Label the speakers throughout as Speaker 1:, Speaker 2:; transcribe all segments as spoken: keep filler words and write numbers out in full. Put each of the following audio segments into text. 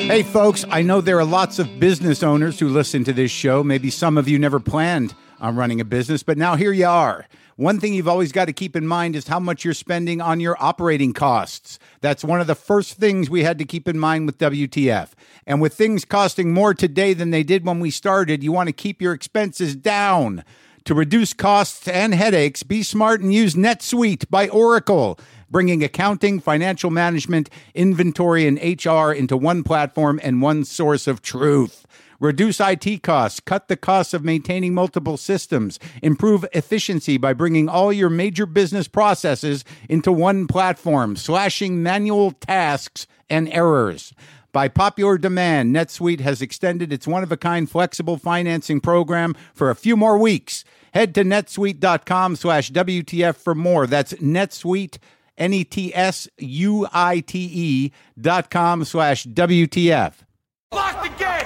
Speaker 1: Hey folks, I know there are lots of business owners who listen to this show. Maybe some of you never planned on running a business, but now here you are. One thing you've always got to keep in mind is how much you're spending on your operating costs. That's one of the first things we had to keep in mind with W T F. And with things costing more today than they did when we started, you want to keep your expenses down. To reduce costs and headaches, be smart and use NetSuite by Oracle, bringing accounting, financial management, inventory, and H R into one platform and one source of truth. Reduce I T costs, cut the costs of maintaining multiple systems, improve efficiency by bringing all your major business processes into one platform, slashing manual tasks and errors. By popular demand, NetSuite has extended its one-of-a-kind flexible financing program for a few more weeks. Head to netsuite.com slash WTF for more. That's NetSuite, N E T S U I T E dot com slash W T F.
Speaker 2: Lock the gate!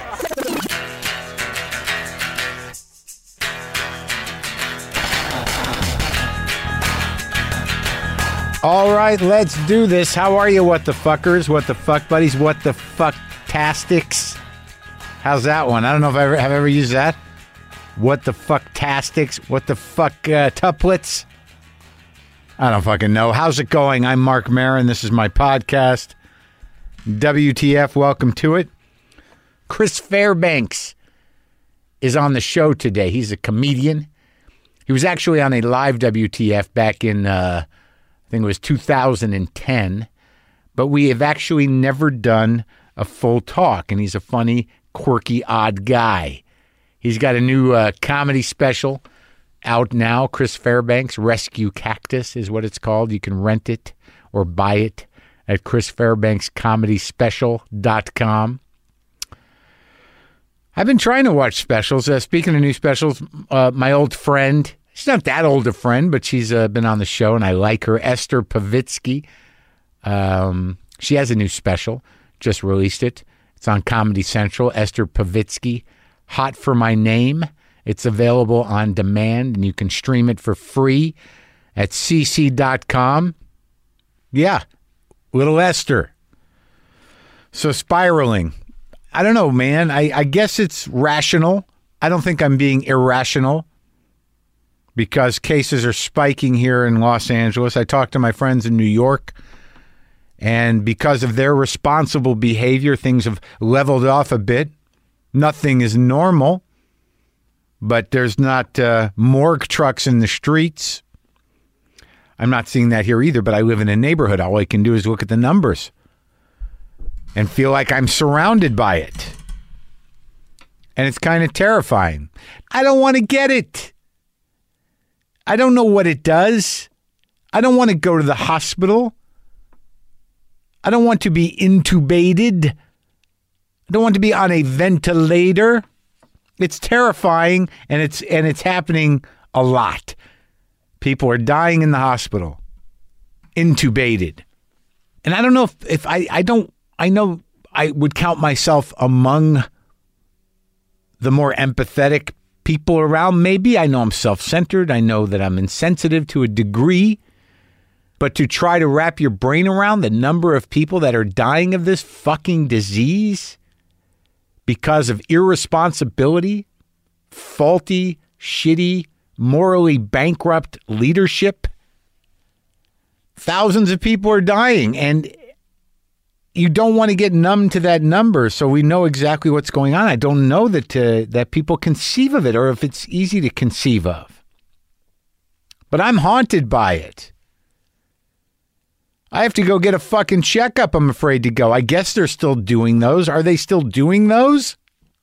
Speaker 1: All right, let's do this. How are you, what the fuckers, what the fuck buddies, what the fucktastics? How's that one? I don't know if I ever, have I ever used that. What the fucktastics? What the fuck uh, tuplets? I don't fucking know. How's it going? I'm Mark Maron. This is my podcast. W T F, welcome to it. Chris Fairbanks is on the show today. He's a comedian. He was actually on a live W T F back in... Uh, I think it was two thousand ten, but we have actually never done a full talk, and he's a funny, quirky, odd guy. He's got a new uh, comedy special out now, Chris Fairbanks, Rescue Cactus is what it's called. You can rent it or buy it at chris fairbanks comedy special dot com. I've been trying to watch specials. Uh, speaking of new specials, uh, my old friend... She's not that old a friend, but she's uh, been on the show, and I like her. Esther Povitsky. Um, she has a new special. Just released it. It's on Comedy Central. Esther Povitsky, Hot for My Name. It's available on demand, and you can stream it for free at c c dot com. Yeah, little Esther. So spiraling. I don't know, man. I, I guess it's rational. I don't think I'm being irrational, because cases are spiking here in Los Angeles. I talked to my friends in New York, and because of their responsible behavior, things have leveled off a bit. Nothing is normal, but there's not uh, morgue trucks in the streets. I'm not seeing that here either, but I live in a neighborhood. All I can do is look at the numbers and feel like I'm surrounded by it. And it's kind of terrifying. I don't want to get it. I don't know what it does. I don't want to go to the hospital. I don't want to be intubated. I don't want to be on a ventilator. It's terrifying, and it's and it's happening a lot. People are dying in the hospital, intubated. And I don't know if, if I, I don't, I know I would count myself among the more empathetic people around. Maybe I know I'm self-centered. I know that I'm insensitive to a degree. But to try to wrap your brain around the number of people that are dying of this fucking disease because of irresponsibility, faulty, shitty, morally bankrupt leadership. Thousands of people are dying, and you don't want to get numb to that number, so we know exactly what's going on. I don't know that uh, that people conceive of it, or if it's easy to conceive of. But I'm haunted by it. I have to go get a fucking checkup, I'm afraid to go. I guess they're still doing those. Are they still doing those?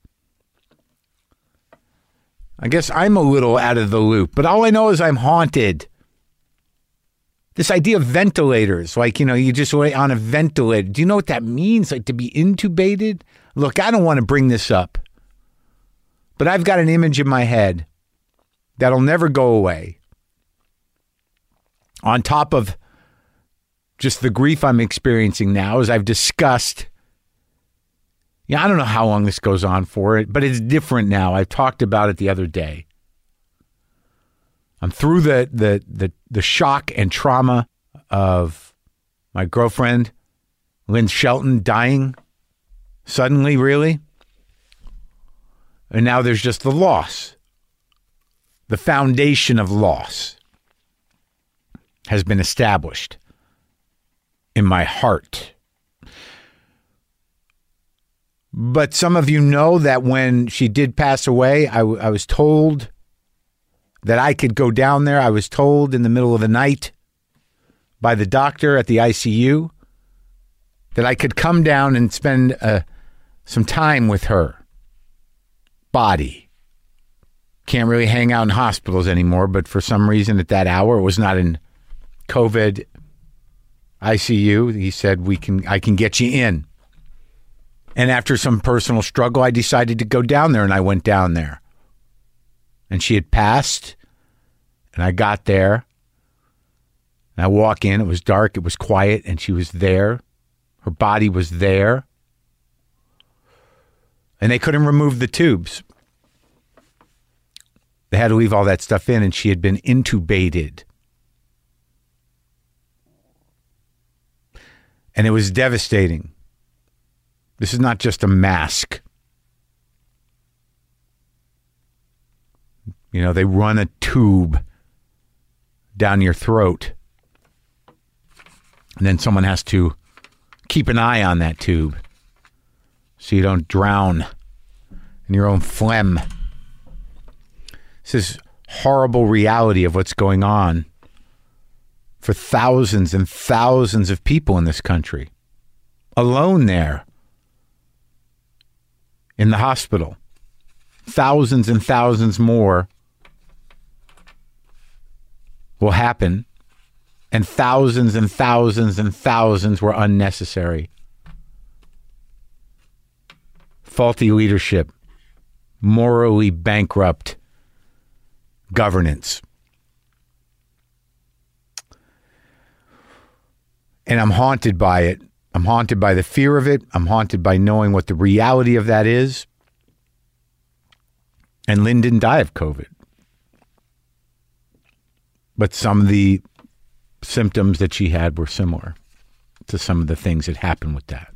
Speaker 1: I guess I'm a little out of the loop, but all I know is I'm haunted. This idea of ventilators, like, you know, you just lay on a ventilator. Do you know what that means? Like, to be intubated? Look, I don't want to bring this up, but I've got an image in my head that'll never go away. On top of just the grief I'm experiencing now, as I've discussed. Yeah, I don't know how long this goes on for, but it's different now. I talked about it the other day. I'm through the, the the the shock and trauma of my girlfriend, Lynn Shelton, dying Suddenly, really? And now there's just the loss. The foundation of loss has been established in my heart. But some of you know that when she did pass away, I, w- I was told that I could go down there. I was told in the middle of the night by the doctor at the I C U that I could come down and spend uh, some time with her body. Can't really hang out in hospitals anymore, but for some reason at that hour, it was not in COVID I C U. He said, "We can, I can get you in." And after some personal struggle, I decided to go down there, and I went down there. And she had passed, and I got there, and I walk in. It was dark, it was quiet, and she was there. Her body was there. And they couldn't remove the tubes. They had to leave all that stuff in, and she had been intubated. And it was devastating. This is not just a mask. You know, they run a tube down your throat. And then someone has to keep an eye on that tube so you don't drown in your own phlegm. This is horrible reality of what's going on for thousands and thousands of people in this country. Alone there in the hospital. Thousands and thousands more will happen, and thousands and thousands and thousands were unnecessary. Faulty leadership, morally bankrupt governance. And I'm haunted by it. I'm haunted by the fear of it. I'm haunted by knowing what the reality of that is. And Lynn didn't die of COVID. But some of the symptoms that she had were similar to some of the things that happened with that.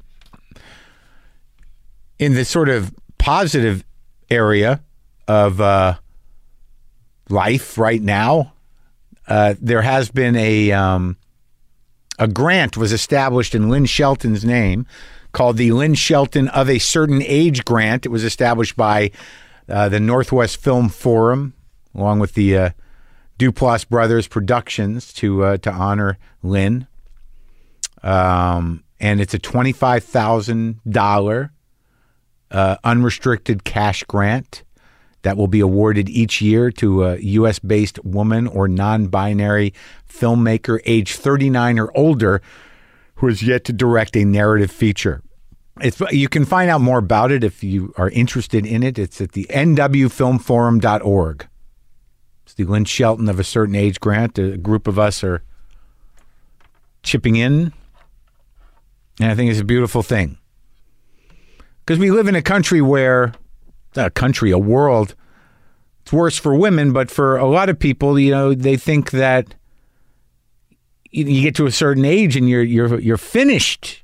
Speaker 1: In the sort of positive area of uh, life right now, uh, there has been a um, a grant was established in Lynn Shelton's name called the Lynn Shelton of a Certain Age Grant. It was established by uh, the Northwest Film Forum, along with the uh, Duplass Brothers Productions, to uh, to honor Lynn. Um, and it's a twenty-five thousand dollars uh, unrestricted cash grant that will be awarded each year to a U S-based woman or non-binary filmmaker age thirty-nine or older who has yet to direct a narrative feature. It's, you can find out more about it if you are interested in it. It's at the N W film forum dot org. It's the Lynn Shelton of a Certain Age Grant. A group of us are chipping in, and I think it's a beautiful thing. Because we live in a country where, not a country, a world, it's worse for women, but for a lot of people, you know, they think that you, you get to a certain age and you're you're you're finished.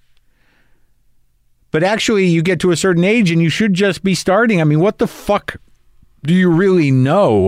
Speaker 1: But actually, you get to a certain age and you should just be starting. I mean, what the fuck do you really know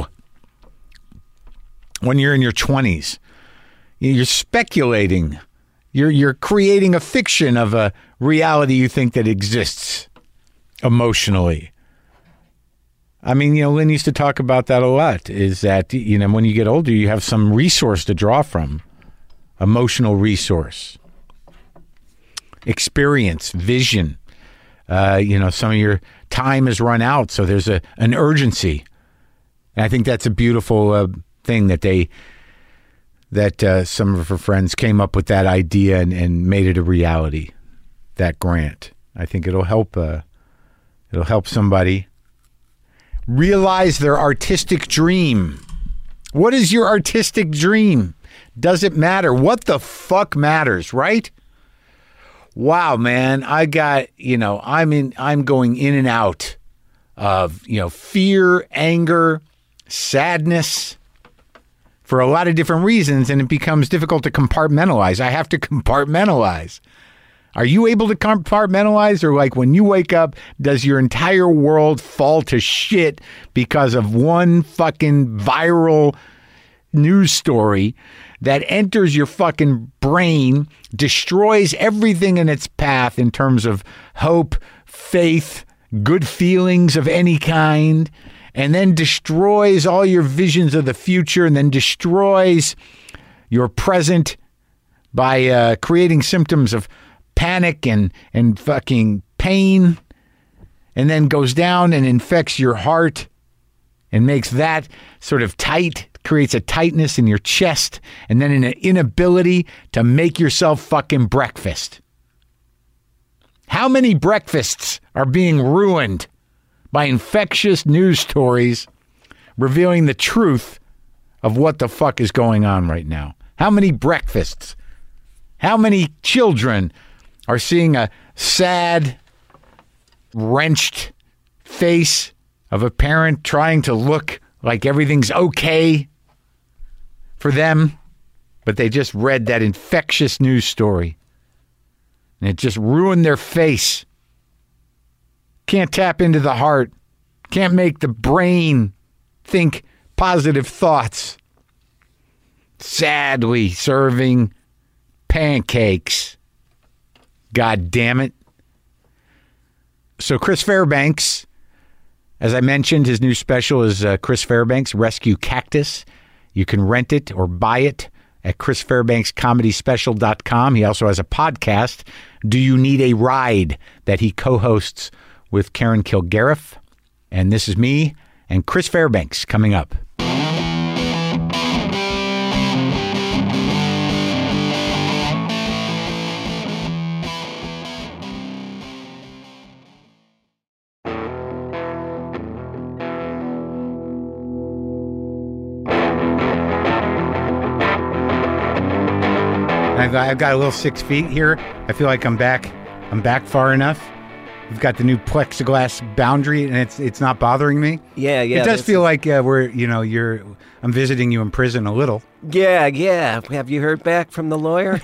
Speaker 1: when you're in your twenties? You're speculating. You're you're creating a fiction of a reality you think that exists emotionally. I mean, you know, Lynn used to talk about that a lot, is that, you know, when you get older, you have some resource to draw from. Emotional resource. Experience, vision. Uh, you know, some of your time has run out, so there's a an urgency. And I think that's a beautiful uh, thing that they, that uh, some of her friends came up with that idea and, and made it a reality, that grant. I think it'll help, uh, it'll help somebody realize their artistic dream. What is your artistic dream? Does it matter? What the fuck matters, right? Wow, man, I got, you know, I'm in, I'm going in and out of, you know, fear, anger, sadness for a lot of different reasons, and it becomes difficult to compartmentalize. I have to compartmentalize. Are you able to compartmentalize, or like when you wake up, does your entire world fall to shit because of one fucking viral news story that enters your fucking brain, destroys everything in its path in terms of hope, faith, good feelings of any kind, and then destroys all your visions of the future, and then destroys your present by uh, creating symptoms of panic and, and fucking pain, and then goes down and infects your heart and makes that sort of tight, creates a tightness in your chest, and then an inability to make yourself fucking breakfast. How many breakfasts are being ruined by infectious news stories revealing the truth of what the fuck is going on right now? How many breakfasts? How many children are seeing a sad, wrenched face of a parent trying to look like everything's okay for them, but they just read that infectious news story and it just ruined their face. Can't tap into the heart. Can't make the brain think positive thoughts. Sadly serving pancakes. God damn it. So Chris Fairbanks, as I mentioned, his new special is uh, Chris Fairbanks Rescue Cactus. You can rent it or buy it at chris fairbanks comedy special dot com. He also has a podcast, Do You Need a Ride, that he co-hosts with Karen Kilgariff. And this is me and Chris Fairbanks coming up. I've got, I've got a little six feet here. I feel like I'm back. I'm back far enough. We've got the new plexiglass boundary, and it's it's not bothering me.
Speaker 2: Yeah, yeah.
Speaker 1: It does feel is... like uh, we're, you know, you're. I'm visiting you in prison a little.
Speaker 2: Yeah, yeah. Have you heard back from the lawyer?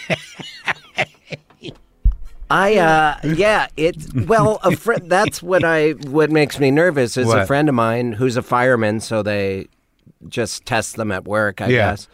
Speaker 2: I, uh, yeah, it's, well, a fr- that's what I, what makes me nervous is
Speaker 1: what?
Speaker 2: a friend of mine who's a fireman, so they just test them at work, I
Speaker 1: yeah.
Speaker 2: guess.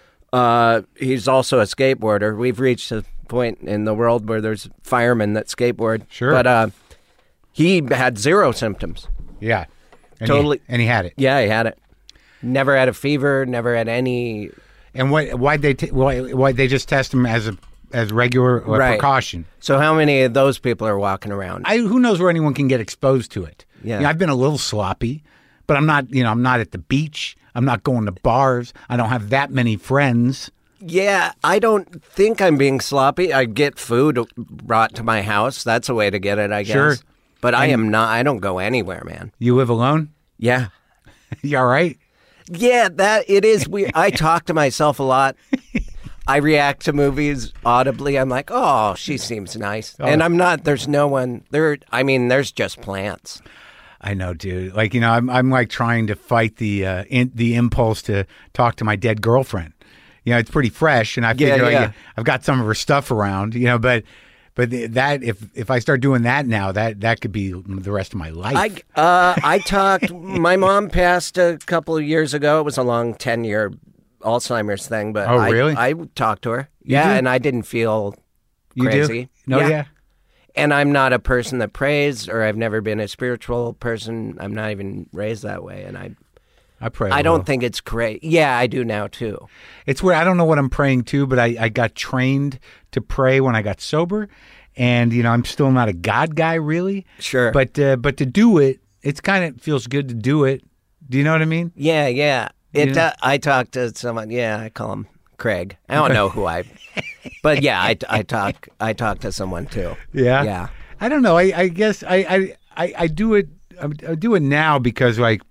Speaker 2: Uh, he's also a skateboarder. We've reached a point in the world where there's firemen that skateboard.
Speaker 1: Sure.
Speaker 2: But uh, he had zero symptoms.
Speaker 1: Yeah. And
Speaker 2: totally.
Speaker 1: He, and he had it.
Speaker 2: Yeah, he had it. Never had a fever, never had any.
Speaker 1: And what, why'd they, t- why, why'd they just test him as a, as regular uh,
Speaker 2: right.
Speaker 1: precaution?
Speaker 2: So how many of those people are walking around?
Speaker 1: I, who knows where anyone can get exposed to it?
Speaker 2: Yeah.
Speaker 1: You know, I've been a little sloppy, but I'm not, you know, I'm not at the beach. I'm not going to bars. I don't have that many friends.
Speaker 2: Yeah, I don't think I'm being sloppy. I get food brought to my house. That's a way to get it, I guess.
Speaker 1: Sure.
Speaker 2: But
Speaker 1: and
Speaker 2: I am not, I don't go anywhere, man.
Speaker 1: You live alone?
Speaker 2: Yeah.
Speaker 1: You all right?
Speaker 2: Yeah, that, it is weird. I talk to myself a lot. I react to movies audibly. I'm like, oh, she seems nice. Oh. And I'm not, there's no one, there, I mean, there's just plants.
Speaker 1: I know, dude. Like, you know, I'm I'm like trying to fight the uh, in, the impulse to talk to my dead girlfriend. You know, it's pretty fresh, and I figure
Speaker 2: yeah, yeah.
Speaker 1: like, I've got some of her stuff around. You know, but but that if if I start doing that now, that that could be the rest of my life.
Speaker 2: I uh, I talked. My mom passed a couple of years ago. It was a long ten year Alzheimer's thing, but
Speaker 1: oh
Speaker 2: I,
Speaker 1: really?
Speaker 2: I talked to her. You yeah, do? And I didn't feel
Speaker 1: you
Speaker 2: crazy.
Speaker 1: Do? No, yeah. yeah.
Speaker 2: And I'm not a person that prays, or I've never been a spiritual person. I'm not even raised that way, and I,
Speaker 1: I pray.
Speaker 2: I don't think it's crazy. Yeah, I do now too.
Speaker 1: It's where I don't know what I'm praying to, but I, I got trained to pray when I got sober, and you know I'm still not a God guy really.
Speaker 2: Sure,
Speaker 1: but uh, but to do it, it's kind of feels good to do it. Do you know what I mean?
Speaker 2: Yeah, yeah. It.
Speaker 1: You know?
Speaker 2: Uh, I talked to someone. Yeah, I call him Craig. I don't know who I. But yeah, I, I talk I talk to someone too.
Speaker 1: Yeah,
Speaker 2: yeah.
Speaker 1: I don't know. I, I guess I, I, I, I do it. I do it now because like,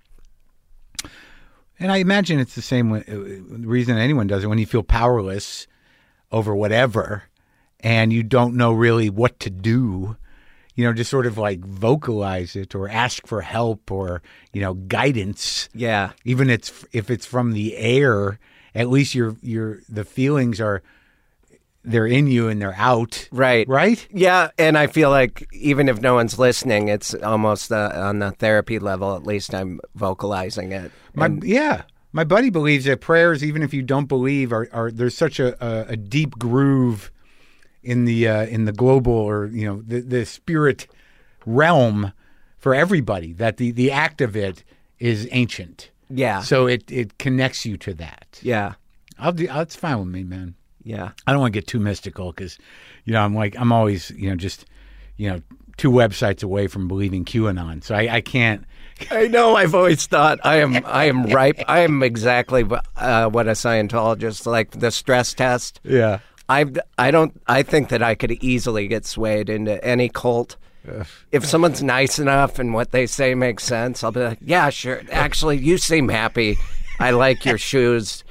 Speaker 1: and I imagine it's the same way, the reason anyone does it when you feel powerless over whatever, and you don't know really what to do. You know, just sort of like vocalize it or ask for help or you know guidance.
Speaker 2: Yeah,
Speaker 1: even it's if it's from the air, at least your your the feelings are. they're in you and they're out.
Speaker 2: Right.
Speaker 1: Right?
Speaker 2: Yeah, and I feel like even if no one's listening, it's almost uh, on the therapy level. At least I'm vocalizing it.
Speaker 1: My
Speaker 2: And-
Speaker 1: yeah. My buddy believes that prayers, even if you don't believe, are, are there's such a, a, a deep groove in the uh, in the global or you know the, the spirit realm for everybody that the, the act of it is ancient.
Speaker 2: yeah.
Speaker 1: So it, it connects you to that.
Speaker 2: yeah.
Speaker 1: I'll do. That's fine with me, man.
Speaker 2: Yeah.
Speaker 1: I don't want to get too mystical because, you know, I'm like I'm always you know just you know two websites away from believing QAnon, so I, I can't.
Speaker 2: I know. I've always thought I am. I am ripe. I am exactly uh, what a Scientologist like the stress test.
Speaker 1: Yeah.
Speaker 2: I. I don't. I think that I could easily get swayed into any cult. If someone's nice enough and what they say makes sense, I'll be like, yeah, sure. Actually, you seem happy. I like your shoes.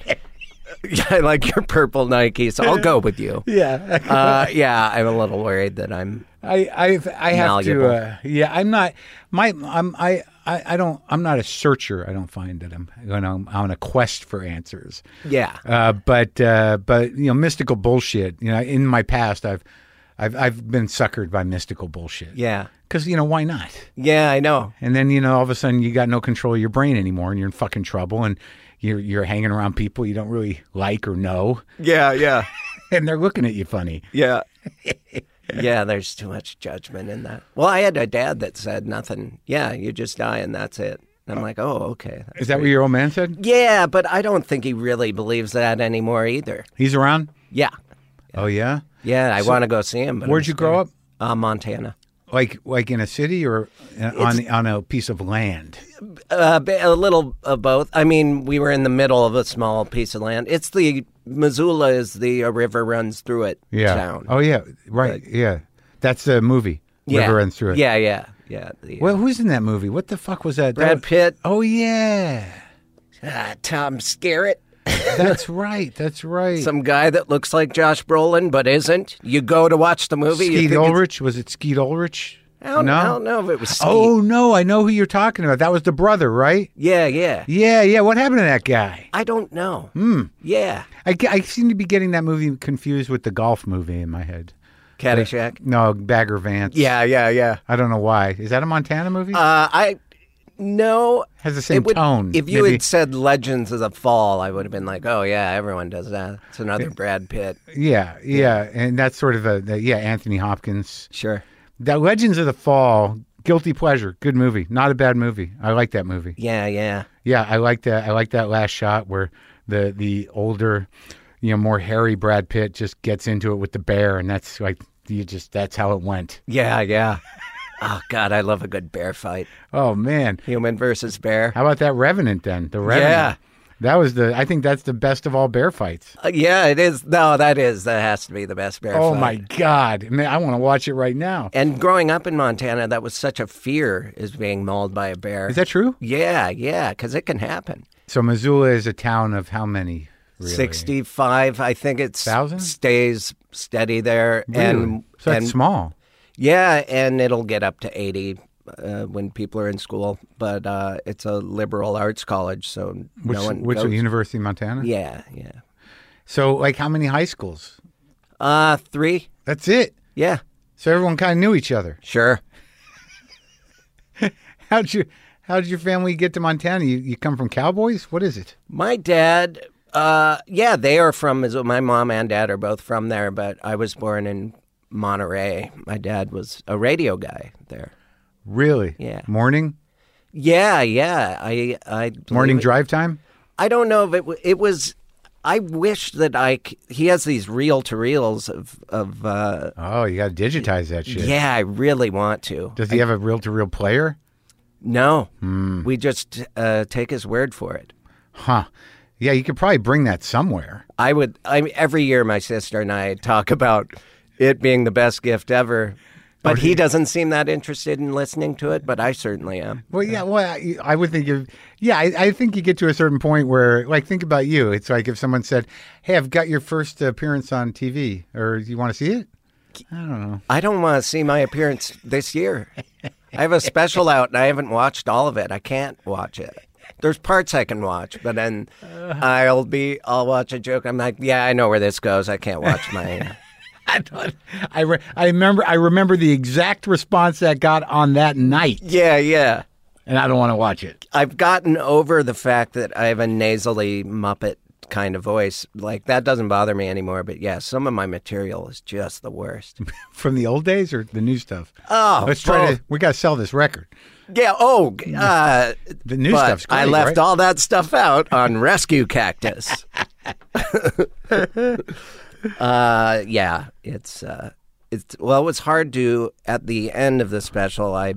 Speaker 2: I like your purple Nikes. I'll go with you.
Speaker 1: Yeah.
Speaker 2: Uh, yeah, I'm a little worried that I'm.
Speaker 1: I I I have
Speaker 2: Malleable.
Speaker 1: to. Uh, yeah, I'm not. My I'm I. I, I don't. I'm not a searcher. I don't find that I'm. You know, I'm on a quest for answers.
Speaker 2: Yeah.
Speaker 1: Uh, but uh, but you know, mystical bullshit. You know, in my past, I've I've I've been suckered by mystical bullshit.
Speaker 2: Yeah.
Speaker 1: Because you know why not?
Speaker 2: Yeah, I know.
Speaker 1: And then you know, all of a sudden, you got no control of your brain anymore, and you're in fucking trouble, and you're you're hanging around people you don't really like or know,
Speaker 2: Yeah, yeah,
Speaker 1: and they're looking at you funny.
Speaker 2: yeah. Yeah, there's too much judgment in that. Well, I had a dad that said nothing. Yeah, you just die and that's it. And I'm like, oh, okay. that's
Speaker 1: Is that
Speaker 2: great.
Speaker 1: what your old man said?
Speaker 2: Yeah, but I don't think he really believes that anymore either.
Speaker 1: He's around.
Speaker 2: Yeah.
Speaker 1: Oh yeah.
Speaker 2: Yeah, I want to go see him. But
Speaker 1: Where'd
Speaker 2: I'm
Speaker 1: you grow
Speaker 2: scared.
Speaker 1: up?
Speaker 2: Uh, Montana.
Speaker 1: Like like in a city or on on a piece of land?
Speaker 2: Uh, a little of both. I mean, we were in the middle of a small piece of land. It's the Missoula is the a river runs through it
Speaker 1: Yeah.
Speaker 2: town.
Speaker 1: Oh yeah. Right. yeah. That's the movie.
Speaker 2: yeah.
Speaker 1: River runs through it.
Speaker 2: Yeah, yeah, yeah. The,
Speaker 1: Well, who's in that movie? What the fuck was that?
Speaker 2: Brad
Speaker 1: That-
Speaker 2: Pitt,
Speaker 1: Oh yeah.
Speaker 2: uh, Tom Skerritt.
Speaker 1: That's right. That's right.
Speaker 2: Some guy that looks like Josh Brolin but isn't. You go to watch the movie. you
Speaker 1: Skeet
Speaker 2: think it's-
Speaker 1: Ulrich. Was it Skeet Ulrich?
Speaker 2: I don't,
Speaker 1: no.
Speaker 2: I don't know if it was Skeet.
Speaker 1: Oh no, I know who you're talking about. That was the brother, right?
Speaker 2: Yeah, yeah.
Speaker 1: Yeah, yeah. What happened to that guy?
Speaker 2: I don't know.
Speaker 1: Hmm.
Speaker 2: Yeah.
Speaker 1: I, ge- I seem to be getting that movie confused with the golf movie in my head.
Speaker 2: Caddyshack.
Speaker 1: No, Bagger Vance.
Speaker 2: Yeah, yeah, yeah.
Speaker 1: I don't know why. Is that a Montana movie?
Speaker 2: Uh, I no.
Speaker 1: Has the same
Speaker 2: It would-
Speaker 1: tone.
Speaker 2: If you
Speaker 1: Maybe-
Speaker 2: had said Legends of the Fall, I would have been like, oh yeah, everyone does that. It's another Brad Pitt.
Speaker 1: Yeah, yeah, and that's sort of a the, yeah Anthony Hopkins.
Speaker 2: Sure.
Speaker 1: That Legends of the Fall, guilty pleasure, good movie, not a bad movie. I like that movie.
Speaker 2: Yeah, yeah.
Speaker 1: Yeah, I like that. I like that last shot where the the older, you know, more hairy Brad Pitt just gets into it with the bear, and that's like you just that's how it went.
Speaker 2: Yeah, yeah. Oh God, I love a good bear fight.
Speaker 1: Oh man,
Speaker 2: Human versus bear.
Speaker 1: how about that Revenant then? The Revenant.
Speaker 2: Yeah.
Speaker 1: That was the. I think that's the best of all bear fights.
Speaker 2: Uh, yeah, it is. No, that is. That has to be the best bear
Speaker 1: Oh
Speaker 2: fight.
Speaker 1: my God, man! I want to watch it right now.
Speaker 2: And growing up in Montana, that was such a fear, is being mauled by a bear.
Speaker 1: Is that true?
Speaker 2: Yeah, yeah, because it can happen.
Speaker 1: So Missoula is a town of how many? Really?
Speaker 2: sixty-five, I think it's
Speaker 1: Thousand?
Speaker 2: stays steady there.
Speaker 1: Really?
Speaker 2: And,
Speaker 1: so that's
Speaker 2: and
Speaker 1: small.
Speaker 2: yeah, and it'll get up to eighty uh, when people are in school. But uh, it's a liberal arts college, so
Speaker 1: Which,
Speaker 2: no one
Speaker 1: which
Speaker 2: goes.
Speaker 1: University of Montana?
Speaker 2: Yeah, yeah.
Speaker 1: So, like, how many high schools?
Speaker 2: Uh, three?
Speaker 1: That's it.
Speaker 2: Yeah,
Speaker 1: So everyone kind of knew each other.
Speaker 2: sure.
Speaker 1: How'd you? How'd your family get to Montana? You, you come from cowboys? What is it?
Speaker 2: My dad, uh, yeah, they are from, my mom and dad are both from there, but I was born in Monterey. My dad was a radio guy there.
Speaker 1: Really?
Speaker 2: Yeah.
Speaker 1: Morning?
Speaker 2: Yeah, yeah. I, I
Speaker 1: Morning
Speaker 2: believe it-
Speaker 1: drive time?
Speaker 2: I don't know if it, wa- it was, I wish that I, c- he has these reel to reels of, of, uh,
Speaker 1: Oh, you got to digitize that shit.
Speaker 2: yeah, I really want to.
Speaker 1: Does he have a reel to reel player?
Speaker 2: No,
Speaker 1: Hmm.
Speaker 2: we just uh, take his word for it.
Speaker 1: Huh. Yeah, you could probably bring that somewhere.
Speaker 2: I would, I mean, every year my sister and I talk about it being the best gift ever. But he doesn't seem that interested in listening to it, but I certainly am.
Speaker 1: Well, yeah, well, I, I would think if, yeah, I, I think you get to a certain point where, like, think about you. It's like if someone said, hey, I've got your first appearance on T V, or do you want to see it? I don't know.
Speaker 2: I don't want to see my appearance this year. I have a special out, and I haven't watched all of it. I can't watch it. There's parts I can watch, but then I'll be, I'll watch a joke. I'm like, yeah, I know where this goes. I can't watch my
Speaker 1: I thought I re- I remember I remember the exact response that got on that night,
Speaker 2: Yeah, yeah.
Speaker 1: and I don't want to watch it.
Speaker 2: I've gotten over the fact that I have a nasally Muppet kind of voice. Like, that doesn't bother me anymore. But yeah, some of my material is just the worst.
Speaker 1: From the old days or the new stuff?
Speaker 2: Oh,
Speaker 1: Let's try
Speaker 2: both.
Speaker 1: to. We got to sell this record.
Speaker 2: Yeah. Oh, uh,
Speaker 1: The new
Speaker 2: but
Speaker 1: stuff's great,
Speaker 2: I left
Speaker 1: right?
Speaker 2: all that stuff out on Rescue Cactus. uh, yeah, it's uh, it's well, it was hard to at the end of the special. I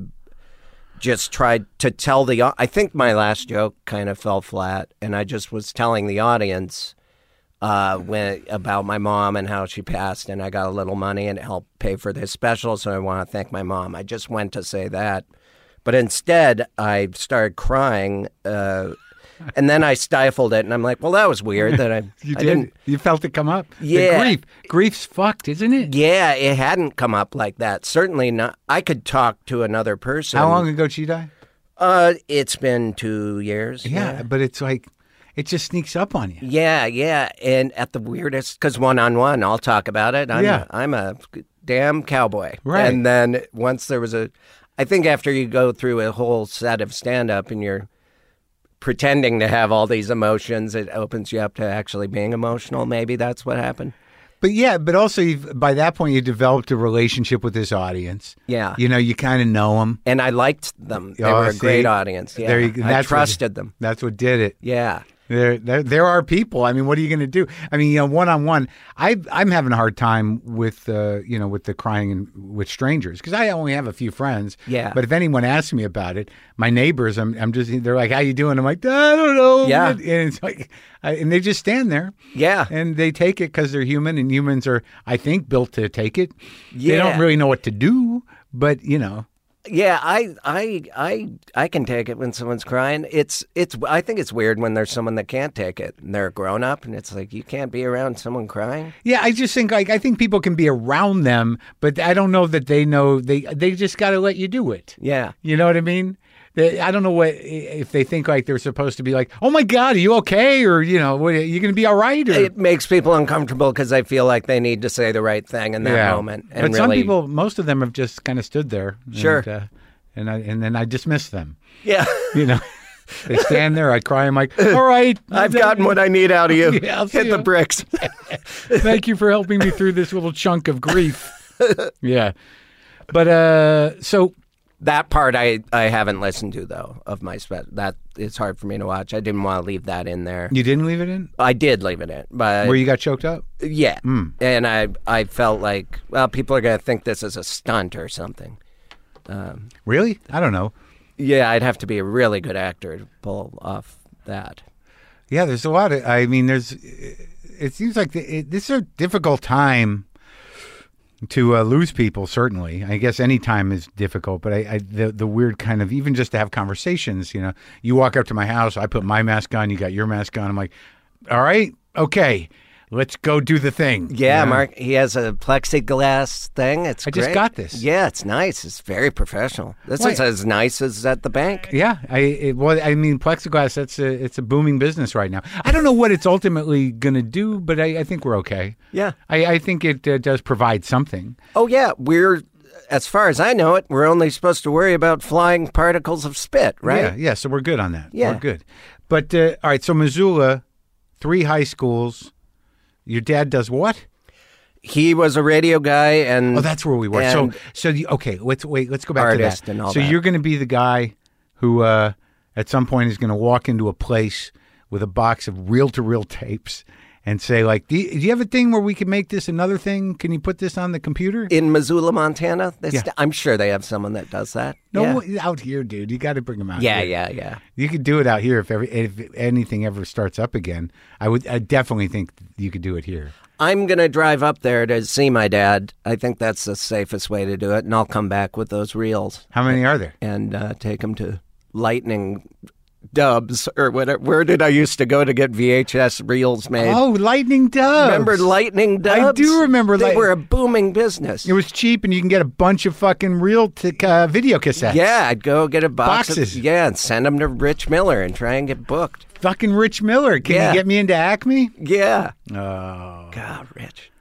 Speaker 2: just tried to tell the. I think my last joke kind of fell flat, and I just was telling the audience uh, when about my mom and how she passed, and I got a little money and it helped pay for this special. So I want to thank my mom. I just went to say that. But instead, I started crying, uh, and then I stifled it, and I'm like, well, that was weird that I,
Speaker 1: You
Speaker 2: I
Speaker 1: did.
Speaker 2: didn't.
Speaker 1: You felt it come up. The
Speaker 2: Yeah.
Speaker 1: grief. Grief's fucked, isn't it?
Speaker 2: Yeah, it hadn't come up like that. Certainly not. I could talk to another person.
Speaker 1: How long ago did she die?
Speaker 2: Uh, it's been two years.
Speaker 1: Yeah, but it's like it just sneaks up on you.
Speaker 2: Yeah, yeah. And at the weirdest, because one-on-one, I'll talk about it. I'm,
Speaker 1: Yeah.
Speaker 2: I'm a damn cowboy.
Speaker 1: Right.
Speaker 2: And then once there was a, I think after you go through a whole set of stand-up and you're pretending to have all these emotions, it opens you up to actually being emotional. Maybe that's what happened.
Speaker 1: But yeah, but also you've, by that point you developed a relationship with this audience.
Speaker 2: Yeah.
Speaker 1: You know, you kind of know them.
Speaker 2: And I liked them. They
Speaker 1: Oh,
Speaker 2: were a
Speaker 1: see?
Speaker 2: great audience. Yeah.
Speaker 1: There you go.
Speaker 2: I
Speaker 1: That's what-
Speaker 2: trusted them.
Speaker 1: That's what did it.
Speaker 2: Yeah.
Speaker 1: There, there, there are people. I mean, what are you going to do? I mean, you know, one on one, I, I'm having a hard time with, uh, you know, with the crying and with strangers because I only have a few friends.
Speaker 2: Yeah.
Speaker 1: But if anyone asks me about it, my neighbors, I'm, I'm just, they're like, "How you doing?" I'm like, "I don't know."
Speaker 2: Yeah.
Speaker 1: And it's like, I, and they just stand there.
Speaker 2: Yeah.
Speaker 1: And they take it because they're human, and humans are, I think, built to take it. They
Speaker 2: Yeah.
Speaker 1: don't really know what to do, but you know.
Speaker 2: Yeah, I, I, I, I can take it when someone's crying. It's, it's. I think it's weird when there's someone that can't take it and they're a grown up, and it's like you can't be around someone crying.
Speaker 1: Yeah, I just think like I think people can be around them, but I don't know that they know they they just got to let you do it.
Speaker 2: Yeah,
Speaker 1: You know what I mean? They, I don't know what if they think like they're supposed to be like, "Oh my God, are you okay?" or you know, what, are you going to be all right? Or,
Speaker 2: it makes people uncomfortable because they feel like they need to say the right thing in that
Speaker 1: yeah.
Speaker 2: moment. And
Speaker 1: but
Speaker 2: really,
Speaker 1: some people, most of them have just kind of stood there.
Speaker 2: Sure.
Speaker 1: And, uh, and I and then I dismiss them.
Speaker 2: yeah,
Speaker 1: You know, they stand there. I cry. I'm like, "All right,
Speaker 2: I've gotten what I need out of you.
Speaker 1: Yeah, I'll
Speaker 2: Hit
Speaker 1: see
Speaker 2: the
Speaker 1: ya.
Speaker 2: bricks."
Speaker 1: Thank you for helping me through this little chunk of grief." Yeah, but uh, so.
Speaker 2: That part I, I haven't listened to though of my spe- that it's hard for me to watch. I didn't want to leave that in there.
Speaker 1: You didn't leave it in?
Speaker 2: I did leave it in, but
Speaker 1: Where you got choked up?
Speaker 2: yeah,
Speaker 1: Hmm.
Speaker 2: and I I felt like well people are gonna think this is a stunt or something. Um,
Speaker 1: Really? I don't know.
Speaker 2: yeah, I'd have to be a really good actor to pull off that.
Speaker 1: Yeah, there's a lot of, I mean, there's, it seems like the, it, this is a difficult time to uh, lose people, certainly. I guess any time is difficult, but I, I the, the weird kind of, even just to have conversations, you know, you walk up to my house, I put my mask on, you got your mask on. I'm like, all right, okay, let's go do the thing.
Speaker 2: Yeah,
Speaker 1: You know?
Speaker 2: Mark, he has a plexiglass thing. It's
Speaker 1: I just
Speaker 2: great.
Speaker 1: got this.
Speaker 2: Yeah, it's nice. It's very professional. This
Speaker 1: Why-
Speaker 2: is as nice as at the bank.
Speaker 1: Yeah, I it, well, I mean, plexiglass. That's a it's a booming business right now. I don't know what it's ultimately going to do, but I, I think we're okay.
Speaker 2: Yeah.
Speaker 1: I, I think it uh, does provide something.
Speaker 2: Oh, yeah. We're, as far as I know it, we're only supposed to worry about flying particles of spit, right?
Speaker 1: Yeah, yeah. So we're good on that.
Speaker 2: Yeah.
Speaker 1: We're good. But uh, all right. So Missoula, three high schools. Your dad does what?
Speaker 2: He was a radio guy and
Speaker 1: Oh, that's where we were.
Speaker 2: and
Speaker 1: so so you, okay. Let's wait. Let's go back
Speaker 2: artist
Speaker 1: to that.
Speaker 2: and all
Speaker 1: so
Speaker 2: that.
Speaker 1: you're going to be the guy who, uh, at some point, is going to walk into a place with a box of reel-to-reel tapes and say, like, do you, do you have a thing where we can make this another thing? Can you put this on the computer?
Speaker 2: in Missoula, Montana. They
Speaker 1: Yeah.
Speaker 2: st- I'm sure they have someone that does that.
Speaker 1: No,
Speaker 2: Yeah,
Speaker 1: out here, dude. You got to bring them out.
Speaker 2: yeah,
Speaker 1: here.
Speaker 2: yeah, yeah.
Speaker 1: You could do it out here if every, if anything ever starts up again. I would. I definitely think you could do it here.
Speaker 2: I'm going to drive up there to see my dad. I think that's the safest way to do it, and I'll come back with those reels
Speaker 1: How many are there?
Speaker 2: and uh, take them to Lightning Dubs or whatever. Where did I used to go to get V H S reels made?
Speaker 1: Oh, Lightning Dubs.
Speaker 2: Remember Lightning Dubs?
Speaker 1: I do remember
Speaker 2: They
Speaker 1: Light-
Speaker 2: were a booming business.
Speaker 1: It was cheap, and you can get a bunch of fucking real t- uh, video cassettes.
Speaker 2: Yeah, I'd go get a box
Speaker 1: Boxes.
Speaker 2: Of, yeah, and send them to Rich Miller and try and get booked.
Speaker 1: Fucking Rich Miller. Can
Speaker 2: Yeah.
Speaker 1: you get me into Acme?
Speaker 2: Yeah.
Speaker 1: Oh,
Speaker 2: God, Rich.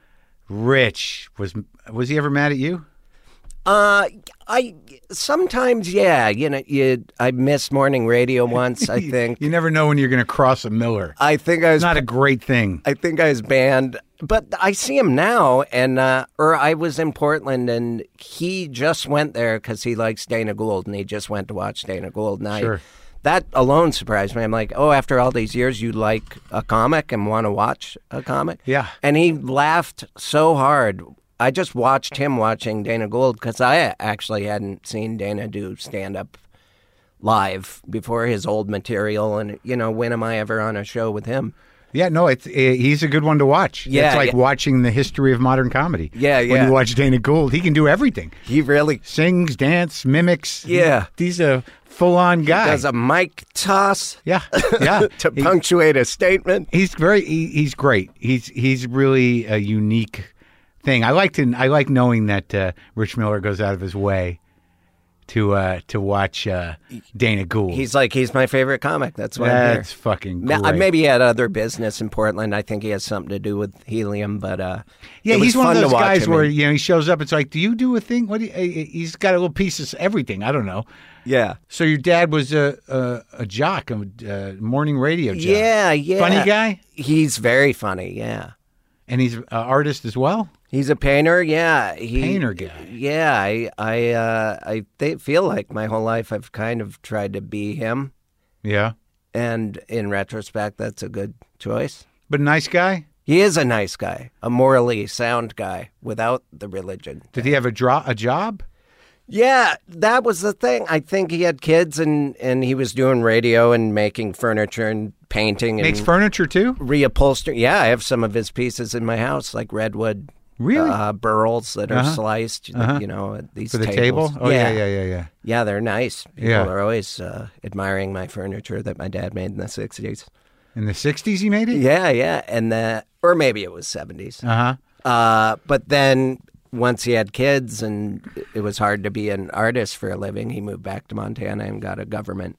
Speaker 1: Rich was was he ever mad at you?
Speaker 2: Uh, I sometimes, yeah. You know, you I missed morning radio once. I think
Speaker 1: You never know when you're going to cross a Miller.
Speaker 2: I think I was
Speaker 1: It's not a great thing.
Speaker 2: I think I was banned, but I see him now, and uh, or I was in Portland, and he just went there because he likes Dana Gould, and he just went to watch Dana Gould. And I,
Speaker 1: Sure.
Speaker 2: that alone surprised me. I'm like, oh, after all these years, you like a comic and want to watch a comic?
Speaker 1: Yeah.
Speaker 2: And he laughed so hard. I just watched him watching Dana Gould because I actually hadn't seen Dana do stand-up live before his old material, and you know, when am I ever on a show with him?
Speaker 1: Yeah, no, it's eh, he's a good one to watch.
Speaker 2: Yeah,
Speaker 1: it's like
Speaker 2: yeah.
Speaker 1: watching the history of modern comedy.
Speaker 2: Yeah,
Speaker 1: When
Speaker 2: yeah.
Speaker 1: you watch Dana Gould, he can do everything.
Speaker 2: He really
Speaker 1: Sings, dance, mimics.
Speaker 2: Yeah.
Speaker 1: He's a full-on guy.
Speaker 2: does a mic toss
Speaker 1: yeah, yeah.
Speaker 2: to
Speaker 1: He-
Speaker 2: punctuate a statement.
Speaker 1: He's very. He, he's great. He's he's really a unique thing. I like to. I like knowing that uh, Rich Miller goes out of his way to uh, to watch uh, Dana Gould.
Speaker 2: He's like, he's my favorite comic. That's why I'm
Speaker 1: That's
Speaker 2: here.
Speaker 1: fucking
Speaker 2: Ma-
Speaker 1: great.
Speaker 2: Maybe he had other business in Portland. I think he has something to do with helium, but uh,
Speaker 1: Yeah,
Speaker 2: it was
Speaker 1: he's one
Speaker 2: fun
Speaker 1: of
Speaker 2: to
Speaker 1: those
Speaker 2: watch
Speaker 1: guys
Speaker 2: him
Speaker 1: where
Speaker 2: in.
Speaker 1: you know he shows up. It's like, do you do a thing? What? Do you, eh, eh, he's got a little piece of everything. I don't know.
Speaker 2: Yeah.
Speaker 1: So your dad was a a, a jock, a, a morning radio jock.
Speaker 2: Yeah, yeah.
Speaker 1: Funny guy,
Speaker 2: He's very funny, yeah.
Speaker 1: and he's an artist as well.
Speaker 2: He's a painter, yeah. He,
Speaker 1: Painter guy.
Speaker 2: Yeah, I I uh, I th- feel like my whole life I've kind of tried to be him,
Speaker 1: Yeah,
Speaker 2: and in retrospect, that's a good choice.
Speaker 1: but a nice guy.
Speaker 2: He is a nice guy, a morally sound guy without the religion.
Speaker 1: Did he have a dro- a job?
Speaker 2: Yeah, that was the thing. I think he had kids, and, and he was doing radio and making furniture and painting and
Speaker 1: Makes furniture too.
Speaker 2: reupholstering. Yeah, I have some of his pieces in my house, like redwood
Speaker 1: Really?
Speaker 2: uh, burls that are
Speaker 1: Uh-huh.
Speaker 2: sliced.
Speaker 1: Uh-huh.
Speaker 2: You know, at these
Speaker 1: For the
Speaker 2: tables.
Speaker 1: table? Oh yeah, yeah, yeah, yeah.
Speaker 2: Yeah, they're nice. People
Speaker 1: Yeah.
Speaker 2: are always uh, admiring my furniture that my dad made in the sixties.
Speaker 1: In the sixties, he made it.
Speaker 2: Yeah, yeah, and the or maybe it was seventies.
Speaker 1: Uh huh.
Speaker 2: Uh, but then once he had kids and it was hard to be an artist for a living, he moved back to Montana and got a government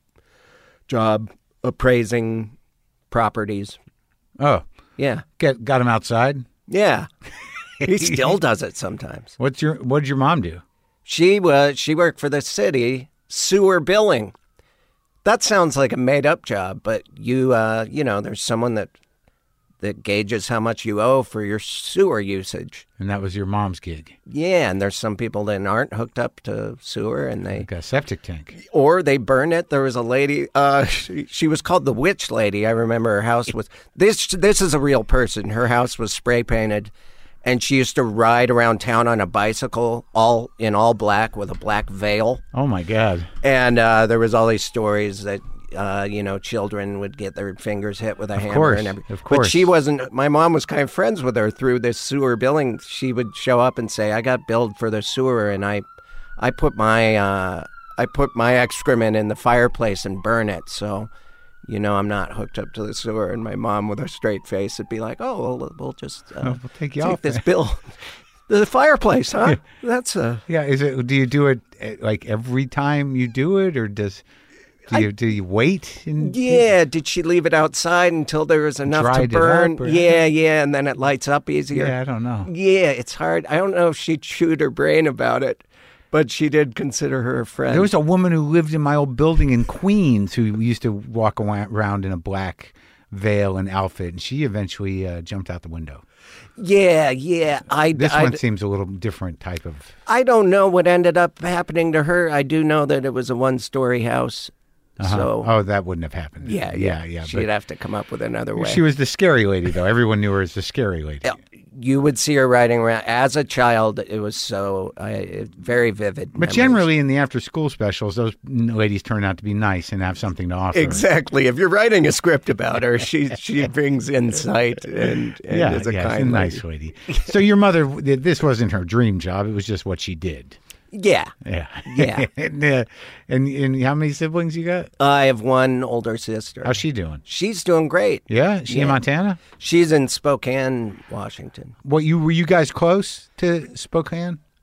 Speaker 2: job appraising properties.
Speaker 1: Oh,
Speaker 2: Yeah,
Speaker 1: get got him outside.
Speaker 2: yeah. He still does it sometimes.
Speaker 1: What's your What did your mom do?
Speaker 2: She was she worked for the city sewer billing. That sounds like a made up job, but you uh, you know, there's someone that that gauges how much you owe for your sewer usage.
Speaker 1: And that was your mom's gig,
Speaker 2: Yeah, and there's some people that aren't hooked up to sewer, and they
Speaker 1: like a septic tank.
Speaker 2: or they burn it. There was a lady. Uh, she, she was called the Witch Lady. I remember her house was this. This is a real person. Her house was spray painted, and she used to ride around town on a bicycle, all in all black with a black veil.
Speaker 1: Oh my God.
Speaker 2: And uh, there was all these stories that uh, you know, children would get their fingers hit with a hammer
Speaker 1: course,
Speaker 2: and everything.
Speaker 1: of course.
Speaker 2: But she wasn't. My mom was kind of friends with her through this sewer billing. She would show up and say, "I got billed for the sewer, and I, I put my, uh, I put my excrement in the fireplace and burn it. So, you know, I'm not hooked up to the sewer." And my mom, with a straight face, would be like, "Oh, well, we'll just uh,
Speaker 1: Oh, we'll take you
Speaker 2: take
Speaker 1: off
Speaker 2: this
Speaker 1: then."
Speaker 2: bill." The fireplace, huh? That's a.
Speaker 1: Yeah, is it? Do you do it eh, like every time you do it, or does do you do you wait? And,
Speaker 2: Yeah, did she leave it outside until there was enough
Speaker 1: Dried it
Speaker 2: to burn?
Speaker 1: up, or-
Speaker 2: Yeah, yeah, and then it lights up easier.
Speaker 1: yeah, I don't know.
Speaker 2: Yeah, it's hard. I don't know if she chewed her brain about it, but she did consider her a friend.
Speaker 1: There was a woman who lived in my old building in Queens who used to walk awa- around in a black veil and outfit, and she eventually uh, jumped out the window.
Speaker 2: yeah, yeah. I,
Speaker 1: This
Speaker 2: I,
Speaker 1: one seems a little different type of.
Speaker 2: I don't know what ended up happening to her. I do know that it was a one-story house.
Speaker 1: Uh-huh.
Speaker 2: So,
Speaker 1: oh, that wouldn't have happened.
Speaker 2: yeah,
Speaker 1: yeah, yeah.
Speaker 2: She'd
Speaker 1: but
Speaker 2: have to come up with another way.
Speaker 1: she was the scary lady, though. Everyone knew her as the scary lady.
Speaker 2: Yeah, you would see her riding around. As a child, it was so I, very vivid.
Speaker 1: But
Speaker 2: memories.
Speaker 1: generally, in the after-school specials, those ladies turn out to be nice and have something to offer.
Speaker 2: Exactly. If you're writing a script about her, she she brings insight and, and
Speaker 1: Yeah,
Speaker 2: is a
Speaker 1: yeah,
Speaker 2: kind
Speaker 1: she's a
Speaker 2: lady.
Speaker 1: nice lady. So your mother, this wasn't her dream job. It was just what she did.
Speaker 2: Yeah.
Speaker 1: Yeah.
Speaker 2: Yeah.
Speaker 1: and, uh, and and how many siblings you got?
Speaker 2: I have one older sister.
Speaker 1: How's she doing?
Speaker 2: She's doing great.
Speaker 1: Yeah, is she in
Speaker 2: Yeah.
Speaker 1: Montana?
Speaker 2: She's in Spokane, Washington.
Speaker 1: What you were you guys close to Spokane?